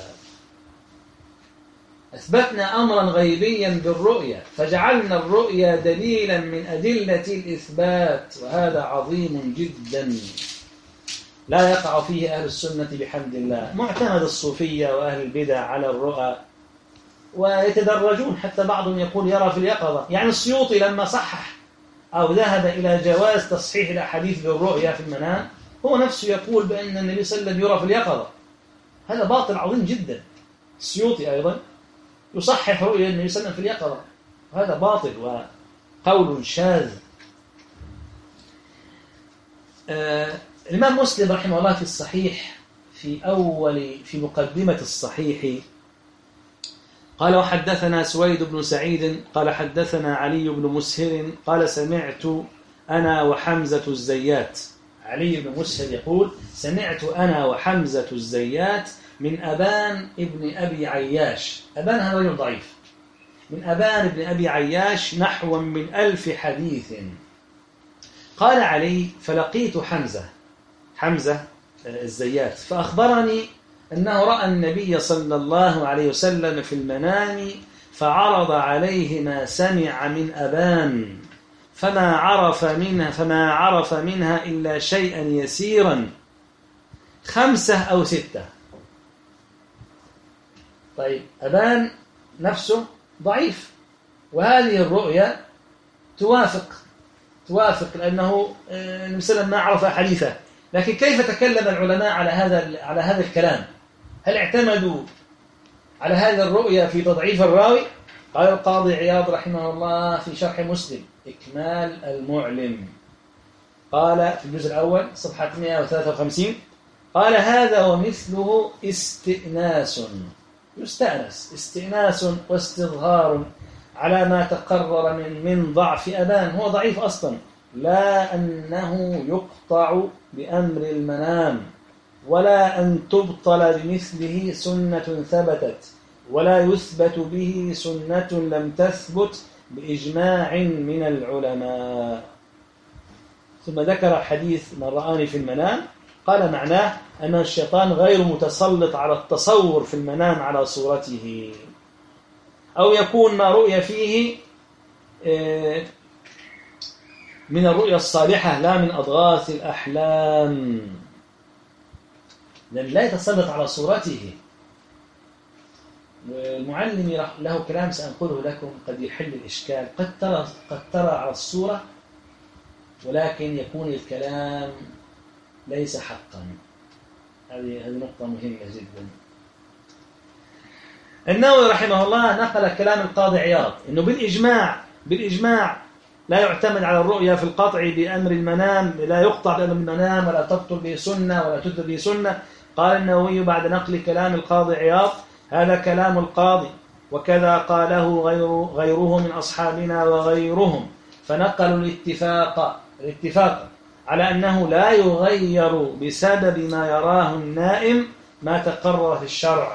[SPEAKER 1] أثبتنا أمرا غيبيا بالرؤيا فجعلنا الرؤيا دليلا من أدلة الإثبات، وهذا عظيم جدا لا يقع فيه أهل السنة بحمد الله. معتمد الصوفية وأهل البدع على الرؤى ويتدرجون، حتى بعضهم يقول يرى في اليقظة. يعني السيوطي لما صحح أو ذهب إلى جواز تصحيح الأحاديث بالرؤيا في المنام هو نفسه يقول بأن النبي صلى الله عليه وسلم يرى في اليقظة. هذا باطل عظيم جدا. السيوطي أيضا يصحح رؤيا النبي صلى الله عليه وسلم في اليقظة، هذا باطل وقول شاذ. آه الإمام مسلم رحمه الله في الصحيح في أول في مقدمة الصحيح قال وحدثنا سويد بن سعيد قال حدثنا علي بن مسهر قال سمعت أنا وحمزة الزيات. علي بن مسهر يقول سمعت أنا وحمزة الزيات من أبان ابن أبي عياش. أبان هذا رجل ضعيف. من أبان ابن أبي عياش نحو من ألف حديث. قال علي فلقيت حمزة حمزة الزيات فأخبرني أنه رأى النبي صلى الله عليه وسلم في المنام فعرض عليه ما سمع من أبان فما عرف منها فما عرف منها إلا شيئا يسيرا خمسة أو ستة. طيب أبان نفسه ضعيف، وهذه الرؤيا توافق توافق لأنه النبي صلى الله عليه وسلم ما عرف حديثه. لكن كيف تكلم العلماء على هذا على هذا الكلام؟ هل اعتمدوا على هذه الرؤيا في تضعيف الراوي؟ قال القاضي عياض رحمه الله في شرح مسلم إكمال المعلم قال في الجزء الأول صفحة مئة وثلاثة وخمسين قال هذا ومثله استئناس، يستأنس استئناس واستظهار على ما تقرر من من ضعف أبان، هو ضعيف أصلا، لا أنه يقطع بأمر المنام ولا أن تبطل بمثله سنة ثبتت ولا يثبت به سنة لم تثبت بإجماع من العلماء. ثم ذكر حديث من رآني في المنام قال معناه أن الشيطان غير متسلط على التصور في المنام على صورته، أو يكون ما رؤي فيه من الرؤيا الصالحة لا من أضغاث الأحلام، لأن لا يتسلط على صورته. والمعلم له كلام سأنقله لكم قد يحل الإشكال. قد ترى قد ترى على الصورة ولكن يكون الكلام ليس حقا. هذه هذه نقطة مهمة جدا. النووي رحمه الله نقل كلام القاضي عياض إنه بالإجماع بالإجماع لا يعتمد على الرؤيا في القطع بأمر المنام، لا يقطع بأمر المنام ولا تبطل به سنة ولا تثبت به سنة. قال النووي بعد نقل كلام القاضي عياض هذا كلام القاضي وكذا قاله غير غيره من أصحابنا وغيرهم، فنقلوا الاتفاق الاتفاق على أنه لا يغير بسبب ما يراه النائم ما تقرر في الشرع.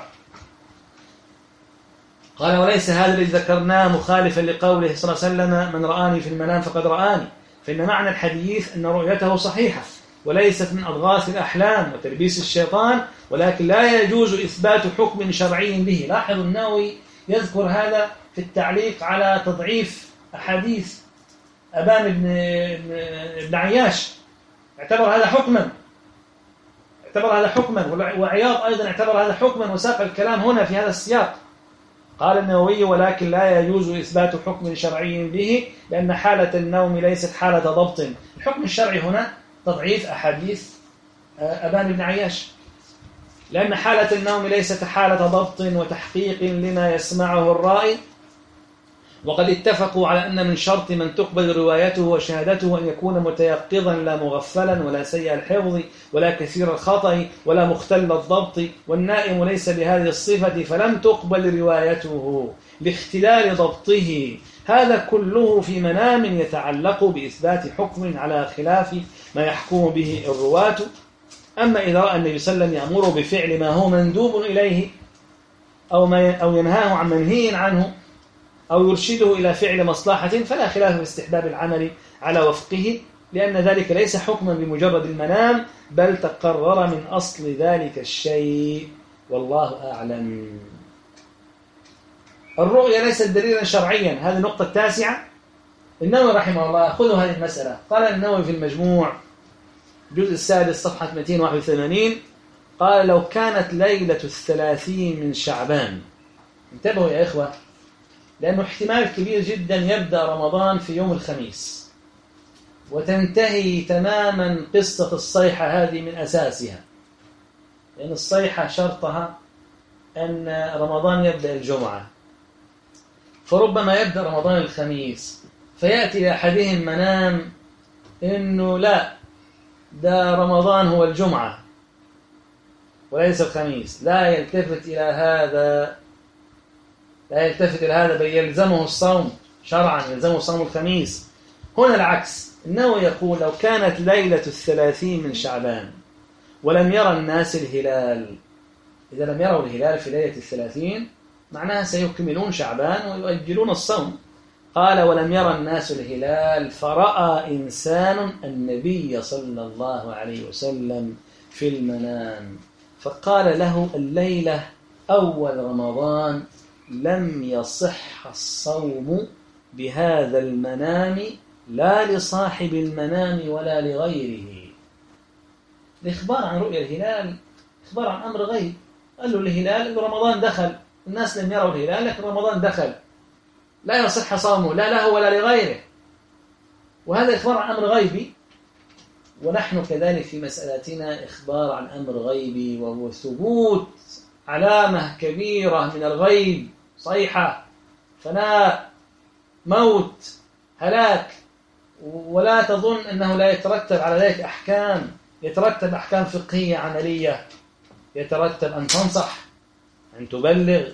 [SPEAKER 1] قال وليس هذا الذي ذكرناه مخالفا لقوله صلى الله عليه وسلم من رآني في المنام فقد رآني، فإن معنى الحديث أن رؤيته صحيحة وليست من أضغاث الأحلام وتلبيس الشيطان، ولكن لا يجوز إثبات حكم شرعي به. لاحظوا النووي يذكر هذا في التعليق على تضعيف أحاديث أبان ابن, ابن عياش، اعتبر هذا حكما اعتبر هذا حكما وعياض أيضا اعتبر هذا حكما وساق الكلام هنا في هذا السياق. قال النووي ولكن لا يجوز إثبات حكم شرعي به لأن حالة النوم ليست حالة ضبط. الحكم الشرعي هنا تضعيف أحاديث أبان بن عياش، لأن حالة النوم ليست حالة ضبط وتحقيق لما يسمعه الرائي، وقد اتفقوا على أن من شرط من تقبل روايته وشهادته أن يكون متيقظا لا مغفلا ولا سيء الحفظ ولا كثير الخطأ ولا مختل الضبط، والنائم ليس بهذه الصفة فلم تقبل روايته لاختلال ضبطه. هذا كله في منام يتعلق بإثبات حكم على خلاف ما يحكم به الرواة. أما إذا رأى النبي صلى الله عليه وسلم يأمر بفعل ما هو مندوب إليه أو, ما أو ينهاه عن منهي عنه أو يرشده إلى فعل مصلحة فلا خلاف في استحباب العمل على وفقه، لأن ذلك ليس حكما بمجرد المنام بل تقرر من أصل ذلك الشيء، والله أعلم. الرؤيا ليست دليلا شرعيا، هذه النقطة التاسعة. النووي رحمه الله خذوا هذه المسألة، قال النووي في المجموع الجزء السادس صفحة مئتين وواحد وثمانين، قال لو كانت ليلة الثلاثين من شعبان، انتبهوا يا إخوة، لأنه احتمال كبير جدا يبدأ رمضان في يوم الخميس وتنتهي تماما قصة الصيحة هذه من أساسها، لأن الصيحة شرطها أن رمضان يبدأ الجمعة، فربما يبدأ رمضان الخميس فيأتي لأحدهم منام إنه لا، ده رمضان هو الجمعة وليس الخميس، لا يلتفت إلى هذا لا يلتفت إلى هذا بل يلزمه الصوم شرعا، يلزمه صوم الخميس. هنا العكس، النووي يقول لو كانت ليلة الثلاثين من شعبان ولم يرى الناس الهلال، إذا لم يروا الهلال في ليلة الثلاثين معناها سيكملون شعبان ويؤجلون الصوم. قال ولم يرى الناس الهلال فرأى إنسان النبي صلى الله عليه وسلم في المنام فقال له الليلة أول رمضان لم يصح الصوم بهذا المنام لا لصاحب المنام ولا لغيره. الإخبار عن رؤية الهلال إخبار عن أمر غيب، قال له الهلال إنه رمضان دخل، الناس لم يروا الهلال لكن رمضان دخل، لا يصح صومه لا له ولا لغيره، وهذا إخبار عن أمر غيبي. ونحن كذلك في مسألتنا إخبار عن أمر غيبي، وهو ثبوت علامة كبيرة من الغيب، صيحة، فناء، موت، هلاك، ولا تظن أنه لا يترتب على ذلك أحكام، يترتب أحكام فقهية عملية، يترتب أن تنصح، أن تبلغ،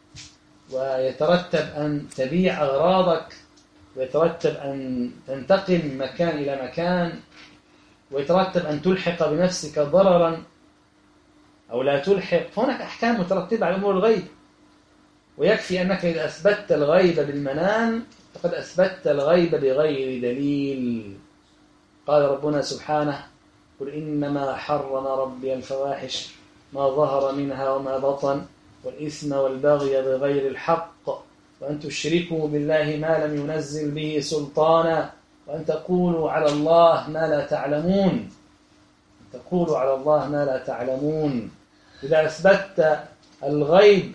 [SPEAKER 1] ويترتب أن تبيع أغراضك، ويترتب أن تنتقل من مكان إلى مكان، ويترتب أن تلحق بنفسك ضررا أو لا تلحق، فهناك أحكام مترتبة على أمور الغيب. ويكفي أنك إذا أثبتت الغيب بالمنام فقد أثبتت الغيب بغير دليل. قال ربنا سبحانه قل إنما حرم ربي الفواحش ما ظهر منها وما بطن والإثم والبغي بغير الحق وأن تشركوا بالله ما لم ينزل به سلطانا وأن تقولوا على الله ما لا تعلمون تقولوا على الله ما لا تعلمون. إذا أثبتت الغيب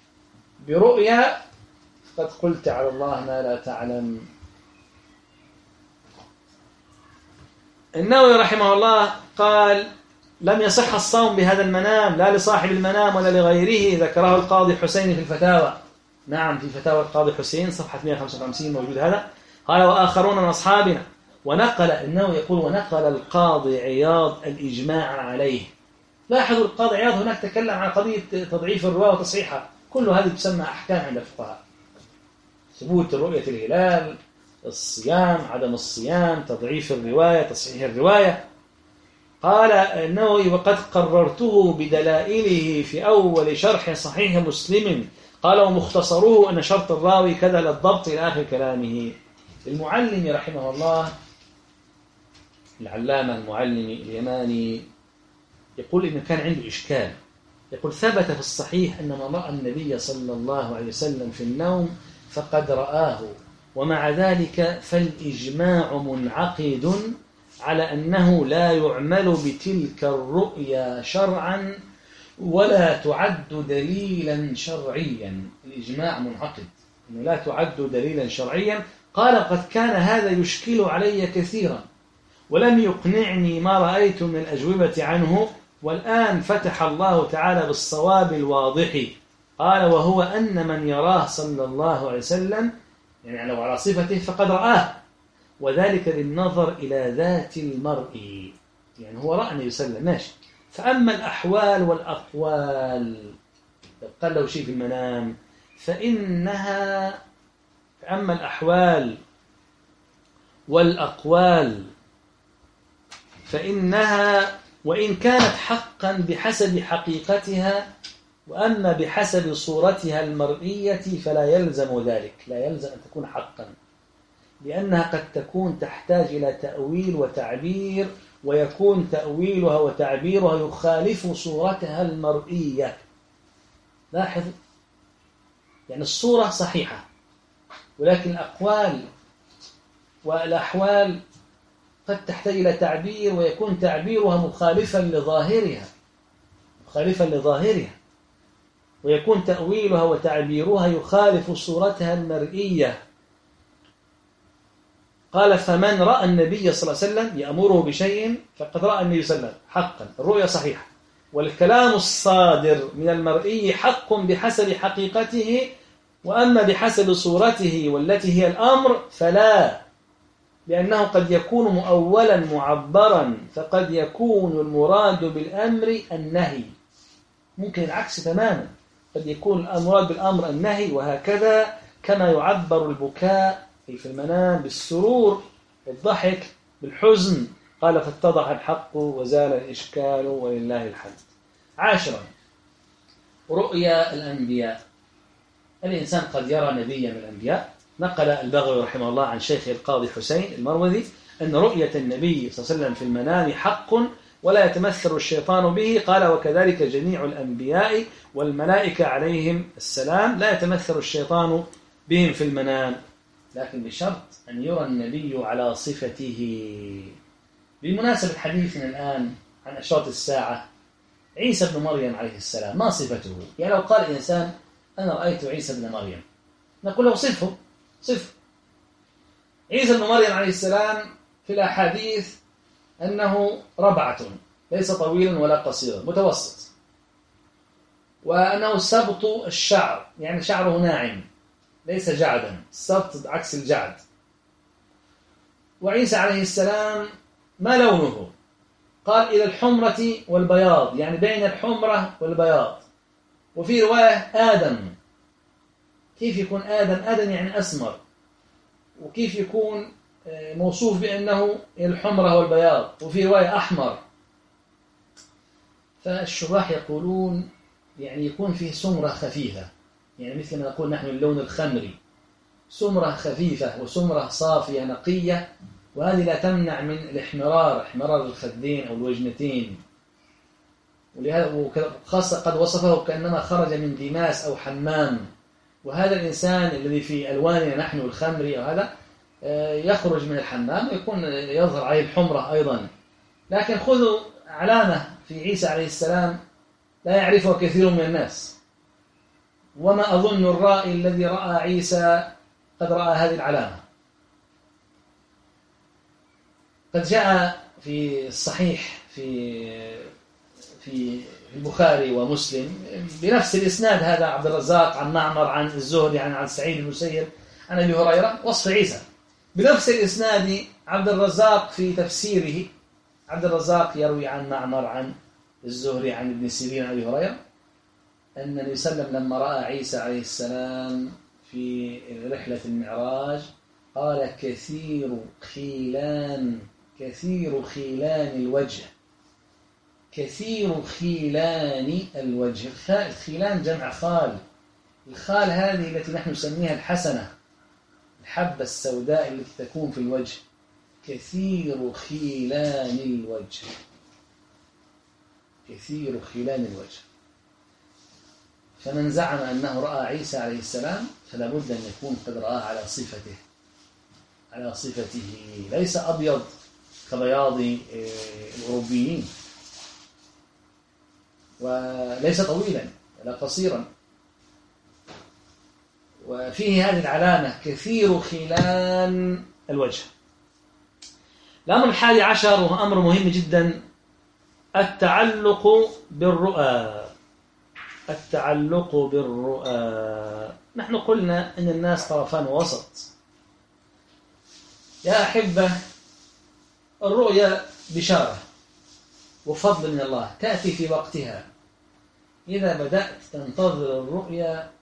[SPEAKER 1] برؤيا فقد قلت على الله ما لا تعلم. النووي رحمه الله قال لم يصح الصوم بهذا المنام لا لصاحب المنام ولا لغيره، ذكره القاضي حسين في الفتاوى، نعم في فتاوى القاضي حسين صفحة مئة وخمسة وخمسين موجود هذا. قال وآخرون من أصحابنا، ونقل النووي يقول ونقل القاضي عياض الإجماع عليه. لاحظوا القاضي عياض هناك تكلم عن قضية تضعيف الرواية وتصحيحها، كل هذه تسمى أحكام عند الفقهاء، ثبوت رؤية الهلال، الصيام، عدم الصيام، تضعيف الرواية، تصحيح الرواية. قال النووي وقد قررته بدلائله في أول شرح صحيح مسلم، قال ومختصره أن شرط الراوي كذا للضبط إلى آخر كلامه. المعلم رحمه الله العلامة المعلم اليماني يقول إنه كان عنده إشكال، يقول ثبت في الصحيح أن من رأى النبي صلى الله عليه وسلم في النوم فقد رآه، ومع ذلك فالإجماع منعقد على أنه لا يعمل بتلك الرؤيا شرعا ولا تعد دليلا شرعيا. الإجماع منعقد أنه لا تعد دليلا شرعيا. قال قد كان هذا يشكل علي كثيرا ولم يقنعني ما رأيت من الأجوبة عنه، والآن فتح الله تعالى بالصواب الواضح. قال وهو أن من يراه صلى الله عليه وسلم يعني لو على صفته فقد رآه، وذلك بالنظر إلى ذات المرء، يعني هو رأى النبي صلى الله عليه وسلم ماشي. فأما الأحوال والأقوال، قال له شيء في المنام فإنها، فأما الأحوال والأقوال فإنها وإن كانت حقا بحسب حقيقتها، وأما بحسب صورتها المرئية فلا يلزم ذلك، لا يلزم أن تكون حقا، لأنها قد تكون تحتاج إلى تأويل وتعبير، ويكون تأويلها وتعبيرها يخالف صورتها المرئية. لاحظ، يعني الصورة صحيحة، ولكن الأقوال والأحوال قد تحتاج إلى تعبير، ويكون تعبيرها مخالفا لظاهرها مخالفا لظاهرها ويكون تأويلها وتعبيرها يخالف صورتها المرئية. قال فمن رأى النبي صلى الله عليه وسلم يأمره بشيء فقد رأى النبي صلى الله عليه وسلم حقا، الرؤيا صحيحة، والكلام الصادر من المرئي حق بحسب حقيقته، وأما بحسب صورته والتي هي الأمر فلا، لأنه قد يكون مؤولا معبرا، فقد يكون المراد بالأمر النهي، ممكن العكس تماما، قد يكون المراد بالأمر النهي، وهكذا كما يعبر البكاء في المنام بالسرور، بالضحك، بالحزن. قال فاتضح الحق وزال الإشكال ولله الحمد. عاشرا، رؤيا الأنبياء. الإنسان قد يرى نبيا من الأنبياء. نقل البغوي رحمه الله عن شيخ القاضي حسين المروذي أن رؤية النبي صلى الله عليه وسلم في المنام حق ولا يتمثل الشيطان به. قال وكذلك جميع الأنبياء والملائكة عليهم السلام لا يتمثل الشيطان بهم في المنام، لكن بشرط أن يرى النبي على صفته. بمناسبة حديثنا الآن عن أشراط الساعة، عيسى بن مريم عليه السلام ما صفته؟ يعني لو قال إنسان أنا رأيت عيسى بن مريم، نقول له صفه صف. عيسى بن مريم عليه السلام في الأحاديث أنه ربعة، ليس طويلا ولا قصيرا، متوسط، وأنه سبط الشعر، يعني شعره ناعم ليس جعدا، السبط عكس الجعد. وعيسى عليه السلام ما لونه؟ قال إلى الحمرة والبياض، يعني بين الحمرة والبياض. وفي رواية آدم. كيف يكون آدم؟ آدم يعني أسمر، وكيف يكون موصوف بأنه الحمرة والبياض؟ وفي رواية أحمر. فالشراح يقولون يعني يكون فيه سمرة خفيفة، يعني مثل ما نقول نحن اللون الخمري، سمرة خفيفة وسمرة صافية نقية، وهذه لا تمنع من الاحمرار، احمرار الخدين أو الوجنتين. ولهذا خاصة قد وصفه كأنما خرج من دماس أو حمام. وهذا الإنسان الذي في ألواننا نحن الخمري أو هذا يخرج من الحمام ويكون يظهر عليه الحمرة أيضا. لكن خذوا علامة في عيسى عليه السلام لا يعرفها كثير من الناس، وما أظن الرائي الذي رأى عيسى قد رأى هذه العلامة. قد جاء في الصحيح في في البخاري ومسلم بنفس الإسناد هذا، عبد الرزاق عن معمر عن الزهري عن عن سعيد بن المسيب عن أبي هريرة، وصف عيسى بنفس الإسناد. عبد الرزاق في تفسيره، عبد الرزاق يروي عن معمر عن الزهري عن ابن سيرين عن أبي هريرة أن النبي صلى الله عليه وسلم لما رأى عيسى عليه السلام في رحلة المعراج قال كثير خيلان كثير خيلان الوجه كثير خيلان الوجه. الخيلان جمع خال، الخال هذه التي نحن نسميها الحسنة، الحبة السوداء التي تكون في الوجه. كثير خيلان الوجه كثير خيلان الوجه. فمن زعم أنه رأى عيسى عليه السلام فلا بد أن يكون قد رآه على صفته على صفته ليس أبيض كبياض الأوروبيين، وليس طويلا ولا قصيرا. وفيه هذه العلامة كثير خيلان الوجه. الأمر الحادي عشر وهو أمر مهم جدا، التعلق بالرؤى. التعلق بالرؤى. نحن قلنا أن الناس طرفان وسط، يا أحبة، الرؤيا بشارة وفضل من الله تأتي في وقتها. إذا بدأت تنتظر الرؤيا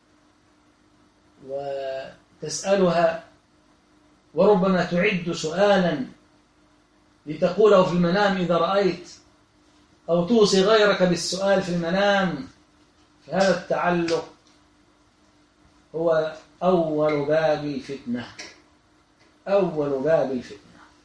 [SPEAKER 1] وتسألها، وربما تعد سؤالا لتقوله في المنام إذا رأيت، أو توصي غيرك بالسؤال في المنام، فهذا التعلق هو أول باب الفتنة، أول باب الفتنة.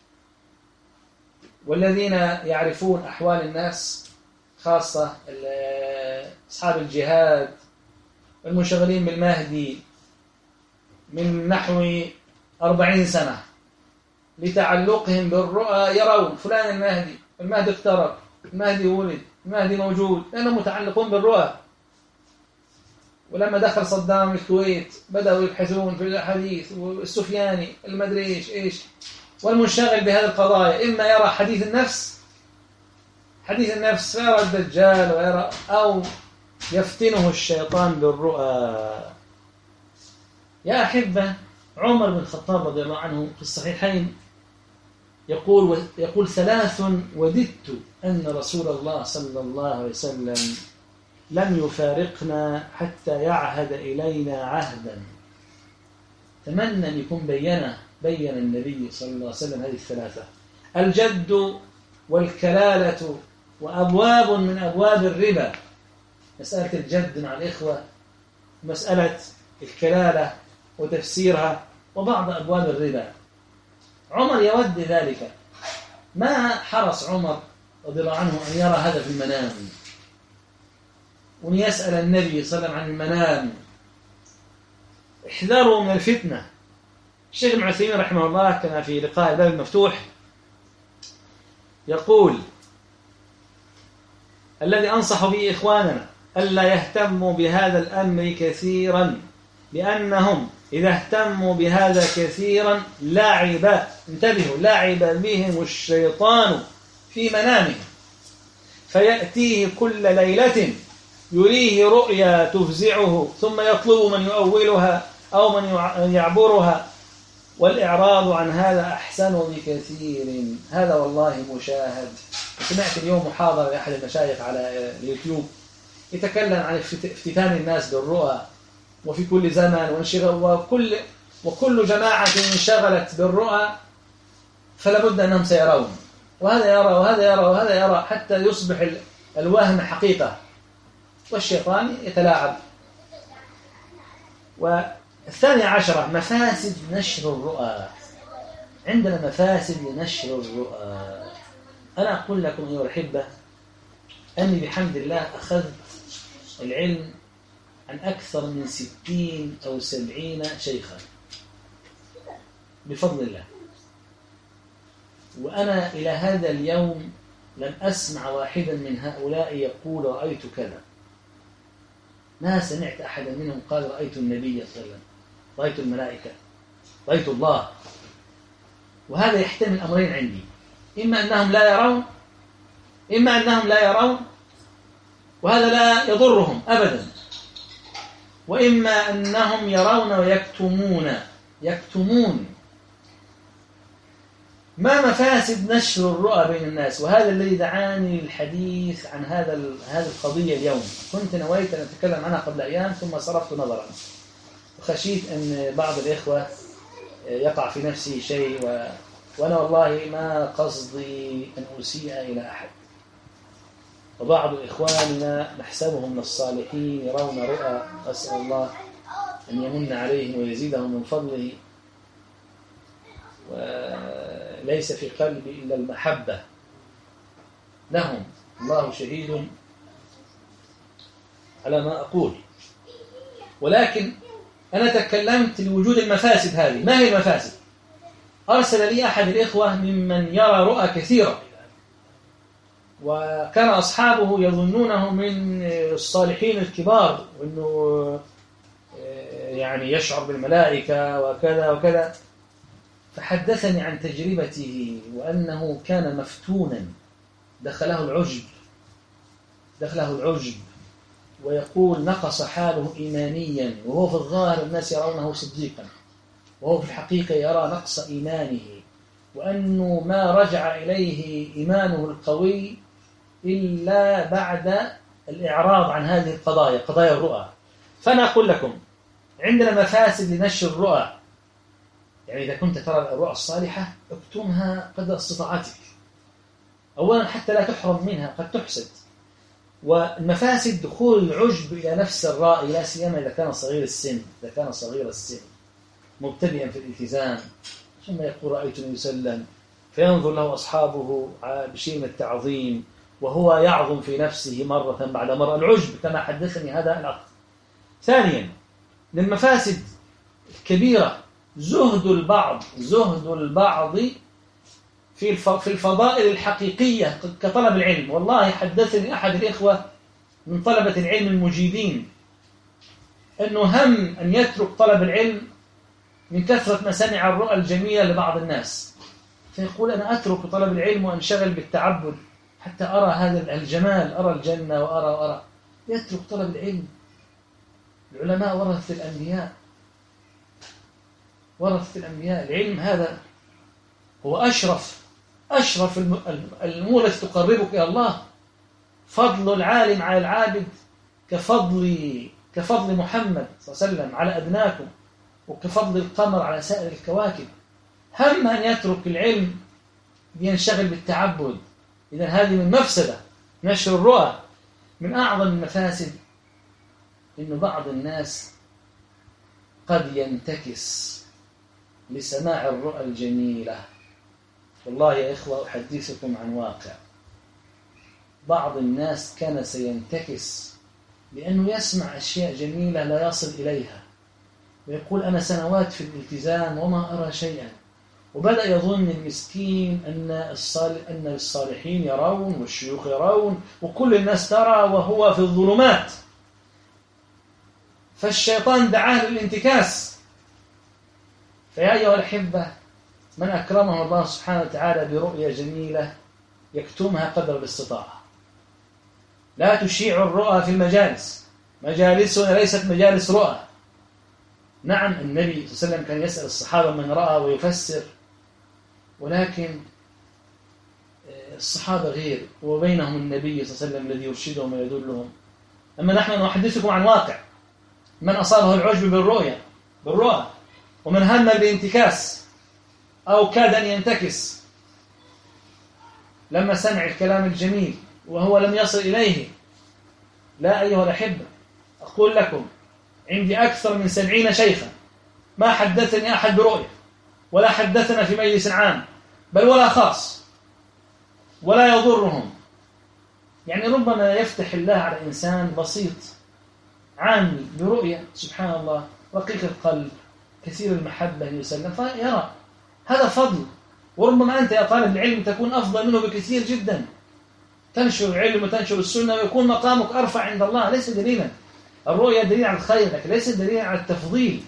[SPEAKER 1] والذين يعرفون أحوال الناس، خاصة أصحاب الجهاد والمنشغلين بالمهدي من نحو أربعين سنة، لتعلقهم بالرؤى يرون فلان المهدي، المهدي اقترب، المهدي ولد، المهدي موجود، لأنهم متعلقون بالرؤى. ولما دخل صدام الكويت بدأوا يبحثون في الحديث، والسفياني المدري إيش إيش، والمنشغل بهذه القضايا إما يرى حديث النفس حديث النفس فيرى الدجال ويرى، أو يفتنه الشيطان بالرؤى. يا أحبة، عمر بن الخطاب رضي الله عنه في الصحيحين يقول يقول ثلاث وددت أن رسول الله صلى الله عليه وسلم لم يفارقنا حتى يعهد إلينا عهدا. تمنى أن يكون بينه بين النبي صلى الله عليه وسلم هذه الثلاثة: الجد والكلالة وأبواب من أبواب الربا. مسألة الجد مع الإخوة، مسألة الكلالة وتفسيرها، وبعض أبواب الربا. عمر يود ذلك. ما حرص عمر رضي الله عنه أن يرى هذا في المنام، وأن يسأل النبي صلى الله عليه وسلم عن المنام. احذروا من الفتنة. الشيخ ابن عثيمين رحمه الله كان في لقاء الباب المفتوح يقول: الذي أنصح به إخواننا ألا يهتموا بهذا الأمر كثيرا، لأنهم إذا اهتموا بهذا كثيرا لعب انتبهوا لعب بهم الشيطان في منامه، فيأتيه كل ليلة يريه رؤيا تفزعه، ثم يطلب من يؤولها أو من يعبرها، والإعراض عن هذا أحسن بكثير. هذا والله مشاهد. سمعت اليوم محاضرة لأحد المشايخ على اليوتيوب يتكلم عن افتتان الناس بالرؤى، وفي كل زمن وانشغل، وكل وكل جماعة انشغلت بالرؤى فلا بد أنهم سيرون، وهذا يرى وهذا يرى وهذا يرى، حتى يصبح الوهم حقيقة، والشيطان يتلاعب. والثانية عشرة: مفاسد نشر الرؤى. عندنا مفاسد لنشر الرؤى. أنا أقول لكم أيها الأحبة أني بحمد الله أخذت العلم عن أكثر من ستين أو سبعين شيخا بفضل الله، وأنا إلى هذا اليوم لم أسمع واحدا من هؤلاء يقول رأيت كذا. ما سمعت أحدا منهم قال رأيت النبي صلى الله عليه وسلم، رأيت الملائكة، رأيت الله. وهذا يحتمل أمرين عندي: إما أنهم لا يرون إما أنهم لا يرون وهذا لا يضرهم أبدا، وإما أنهم يرون ويكتمون يكتمون. ما مفاسد نشر الرؤى بين الناس؟ وهذا الذي دعاني للحديث عن هذا هذه القضية اليوم. كنت نويت أن أتكلم عنها قبل أيام ثم صرفت نظرا، وخشيت أن بعض الإخوة يقع في نفسي شيء، و... وأنا والله ما قصدي أن أسيء إلى أحد. وبعض إخواننا نحسبهم من الصالحين يرون رؤى، أسأل الله أن يمن عليهم ويزيدهم من فضله، وليس في قلبي إلا المحبة لهم، الله شهيد على ما أقول. ولكن أنا تكلمت لوجود المفاسد هذه. ما هي المفاسد؟ أرسل لي أحد الإخوة ممن يرى رؤى كثيرة، وكان أصحابه يظنونه من الصالحين الكبار، وأنه يعني يشعر بالملائكة وكذا وكذا. فحدثني عن تجربته وأنه كان مفتونا، دخله العجب دخله العجب ويقول نقص حاله إيمانيا، وهو في الظاهر الناس يرونه صديقا، وهو في الحقيقة يرى نقص إيمانه وأنه ما رجع إليه إيمانه القوي إلا بعد الإعراض عن هذه القضايا، قضايا الرؤى. فأنا أقول لكم عندنا مفاسد لنشر الرؤى. يعني إذا كنت ترى الرؤى الصالحة اكتمها قدر استطاعتك، أولا حتى لا تحرم منها، قد تحسد. والمفاسد دخول العجب إلى نفس الرائي، لا سيما إذا كان صغير السن، إذا كان صغير السن مبتدئا في الالتزام، ثم يقول رأيتني يسلم، فينظر له أصحابه بشيء من التعظيم وهو يعظم في نفسه مرة بعد مرة، العجب كما حدثني هذا الأخ. ثانيا من المفاسد الكبيرة زهد البعض زهد البعض في في الفضائل الحقيقية كطلب العلم. والله حدثني أحد الإخوة من طلبة العلم المجيدين أنه هم أن يترك طلب العلم من كثرة ما سمع الرؤى الجميلة لبعض الناس، فيقول أنا أترك طلب العلم وأنشغل بالتعبد حتى أرى هذا الجمال، أرى الجنة وأرى وأرى يترك طلب العلم. العلماء ورثة الأنبياء، ورثة الأنبياء. العلم هذا هو أشرف أشرف الأمور التي تقربك إلى الله. فضل العالم على العابد كفضل كفضل محمد صلى الله عليه وسلم على أدناكم، وكفضل القمر على سائر الكواكب. هم أن يترك العلم لينشغل بالتعبد. إذن هذه من مفسدة نشر الرؤى. من أعظم المفاسد إن بعض الناس قد ينتكس لسماع الرؤى الجميلة. والله يا إخوة أحدثكم عن واقع. بعض الناس كان سينتكس لأنه يسمع أشياء جميلة لا يصل إليها، ويقول أنا سنوات في الالتزام وما أرى شيئا، وبدأ يظن المسكين أن الصالح أن الصالحين يرون والشيوخ يرون وكل الناس ترى وهو في الظلمات. فالشيطان دعاه للانتكاس. فيا أيها الأحبة، من أكرمه الله سبحانه وتعالى برؤية جميلة يكتمها قدر الاستطاعة. لا تشيع الرؤى في المجالس، مجالسنا ليست مجالس رؤى. نعم النبي صلى الله عليه وسلم كان يسأل الصحابة من رأى ويفسر، ولكن الصحابة غير، وبينهم النبي صلى الله عليه وسلم الذي يرشدهم ويدلهم. أما نحن نحدثكم عن واقع من أصابه العجب بالرؤية بالرؤى، ومن هم بالانتكاس أو كاد أن ينتكس لما سمع الكلام الجميل وهو لم يصل إليه. لا أيها الأحبة، أقول لكم عندي أكثر من سبعين شيخا ما حدثني أحد برؤية، ولا حدثنا في مجلس عام، بل ولا خاص، ولا يضرهم. يعني ربما يفتح الله على إنسان بسيط عامي برؤية سبحان الله، رقيق القلب كثير المحبة يسلم، فيرى هذا فضل. وربما أنت يا طالب العلم تكون أفضل منه بكثير جدا، تنشر العلم وتنشر السنة ويكون مقامك أرفع عند الله. ليس دليلا، الرؤية دليل على الخير لكن ليس دليل على التفضيل.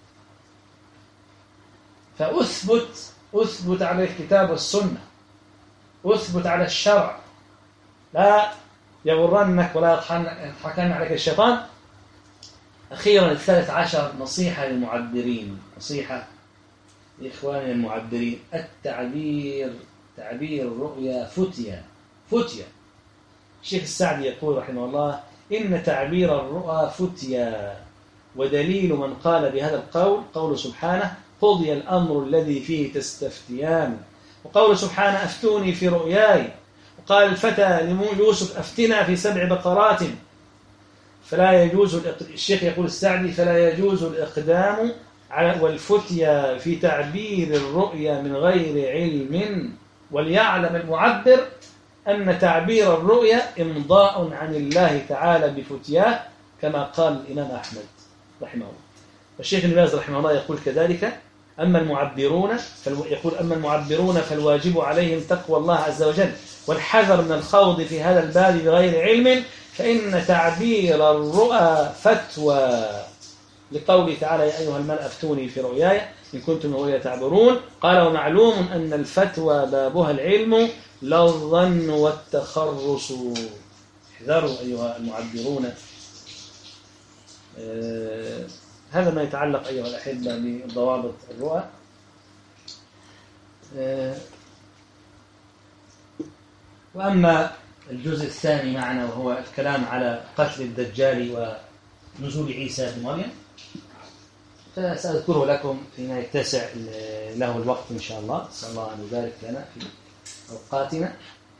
[SPEAKER 1] فأثبت أثبت على الكتاب والسنة، أثبت على الشرع، لا يغرنك ولا يضحكن عليك الشيطان. أخيرا الثالث عشر نصيحة للمعبرين، نصيحة لإخواننا المعبرين. التعبير، تعبير الرؤيا فتية فتية. الشيخ السعدي يقول رحمه الله إن تعبير الرؤى فتية، ودليل من قال بهذا القول قول سبحانه قضي الأمر الذي فيه تستفتيان، وقول سبحانه أفتوني في رؤياي، وقال الفتى ليوسف أفتنا في سبع بقرات. فلا يجوز الشيخ يقول السعدي فلا يجوز الإقدام على والفتية في تعبير الرؤيا من غير علم، وليعلم المعبر أن تعبير الرؤيا إمضاء عن الله تعالى بفتياه، كما قال الإمام أحمد رحمه الله. والشيخ ابن باز رحمه الله يقول كذلك أما المعبرون يقول أما المعبرون فالواجب عليهم تقوى الله عز وجل والحذر من الخوض في هذا الباب بغير علم، فإن تعبير الرؤى فتوى، لقوله تعالى يا أيها الملأ أفتوني في رؤياي إن كنتم رؤيا تعبرون. قال ومعلوم أن الفتوى بابها العلم لا الظن والتخرص. احذروا أيها المعبرون. آه هذا ما يتعلق أيها الأحبة بضوابط الرؤى. وأما الجزء الثاني معنا وهو الكلام على قتل الدجال ونزول عيسى بن مريم فسأذكره لكم فيما يتسع له الوقت إن شاء الله. أسأل الله أن يبارك لنا في أوقاتنا.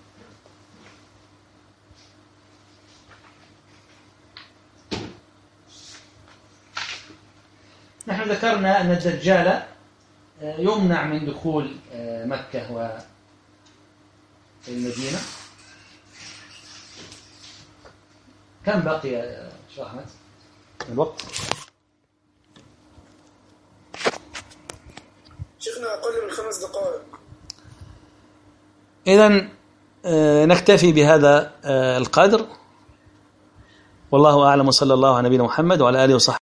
[SPEAKER 1] نحن ذكرنا أن الدجال يمنع من دخول مكة والمدينة. كم بقي يا شيخ أحمد الوقت؟
[SPEAKER 2] شيخنا أقل من خمس دقائق.
[SPEAKER 1] إذن نكتفي بهذا القدر، والله أعلم، وصلى الله على نبينا محمد وعلى آله وصحبه.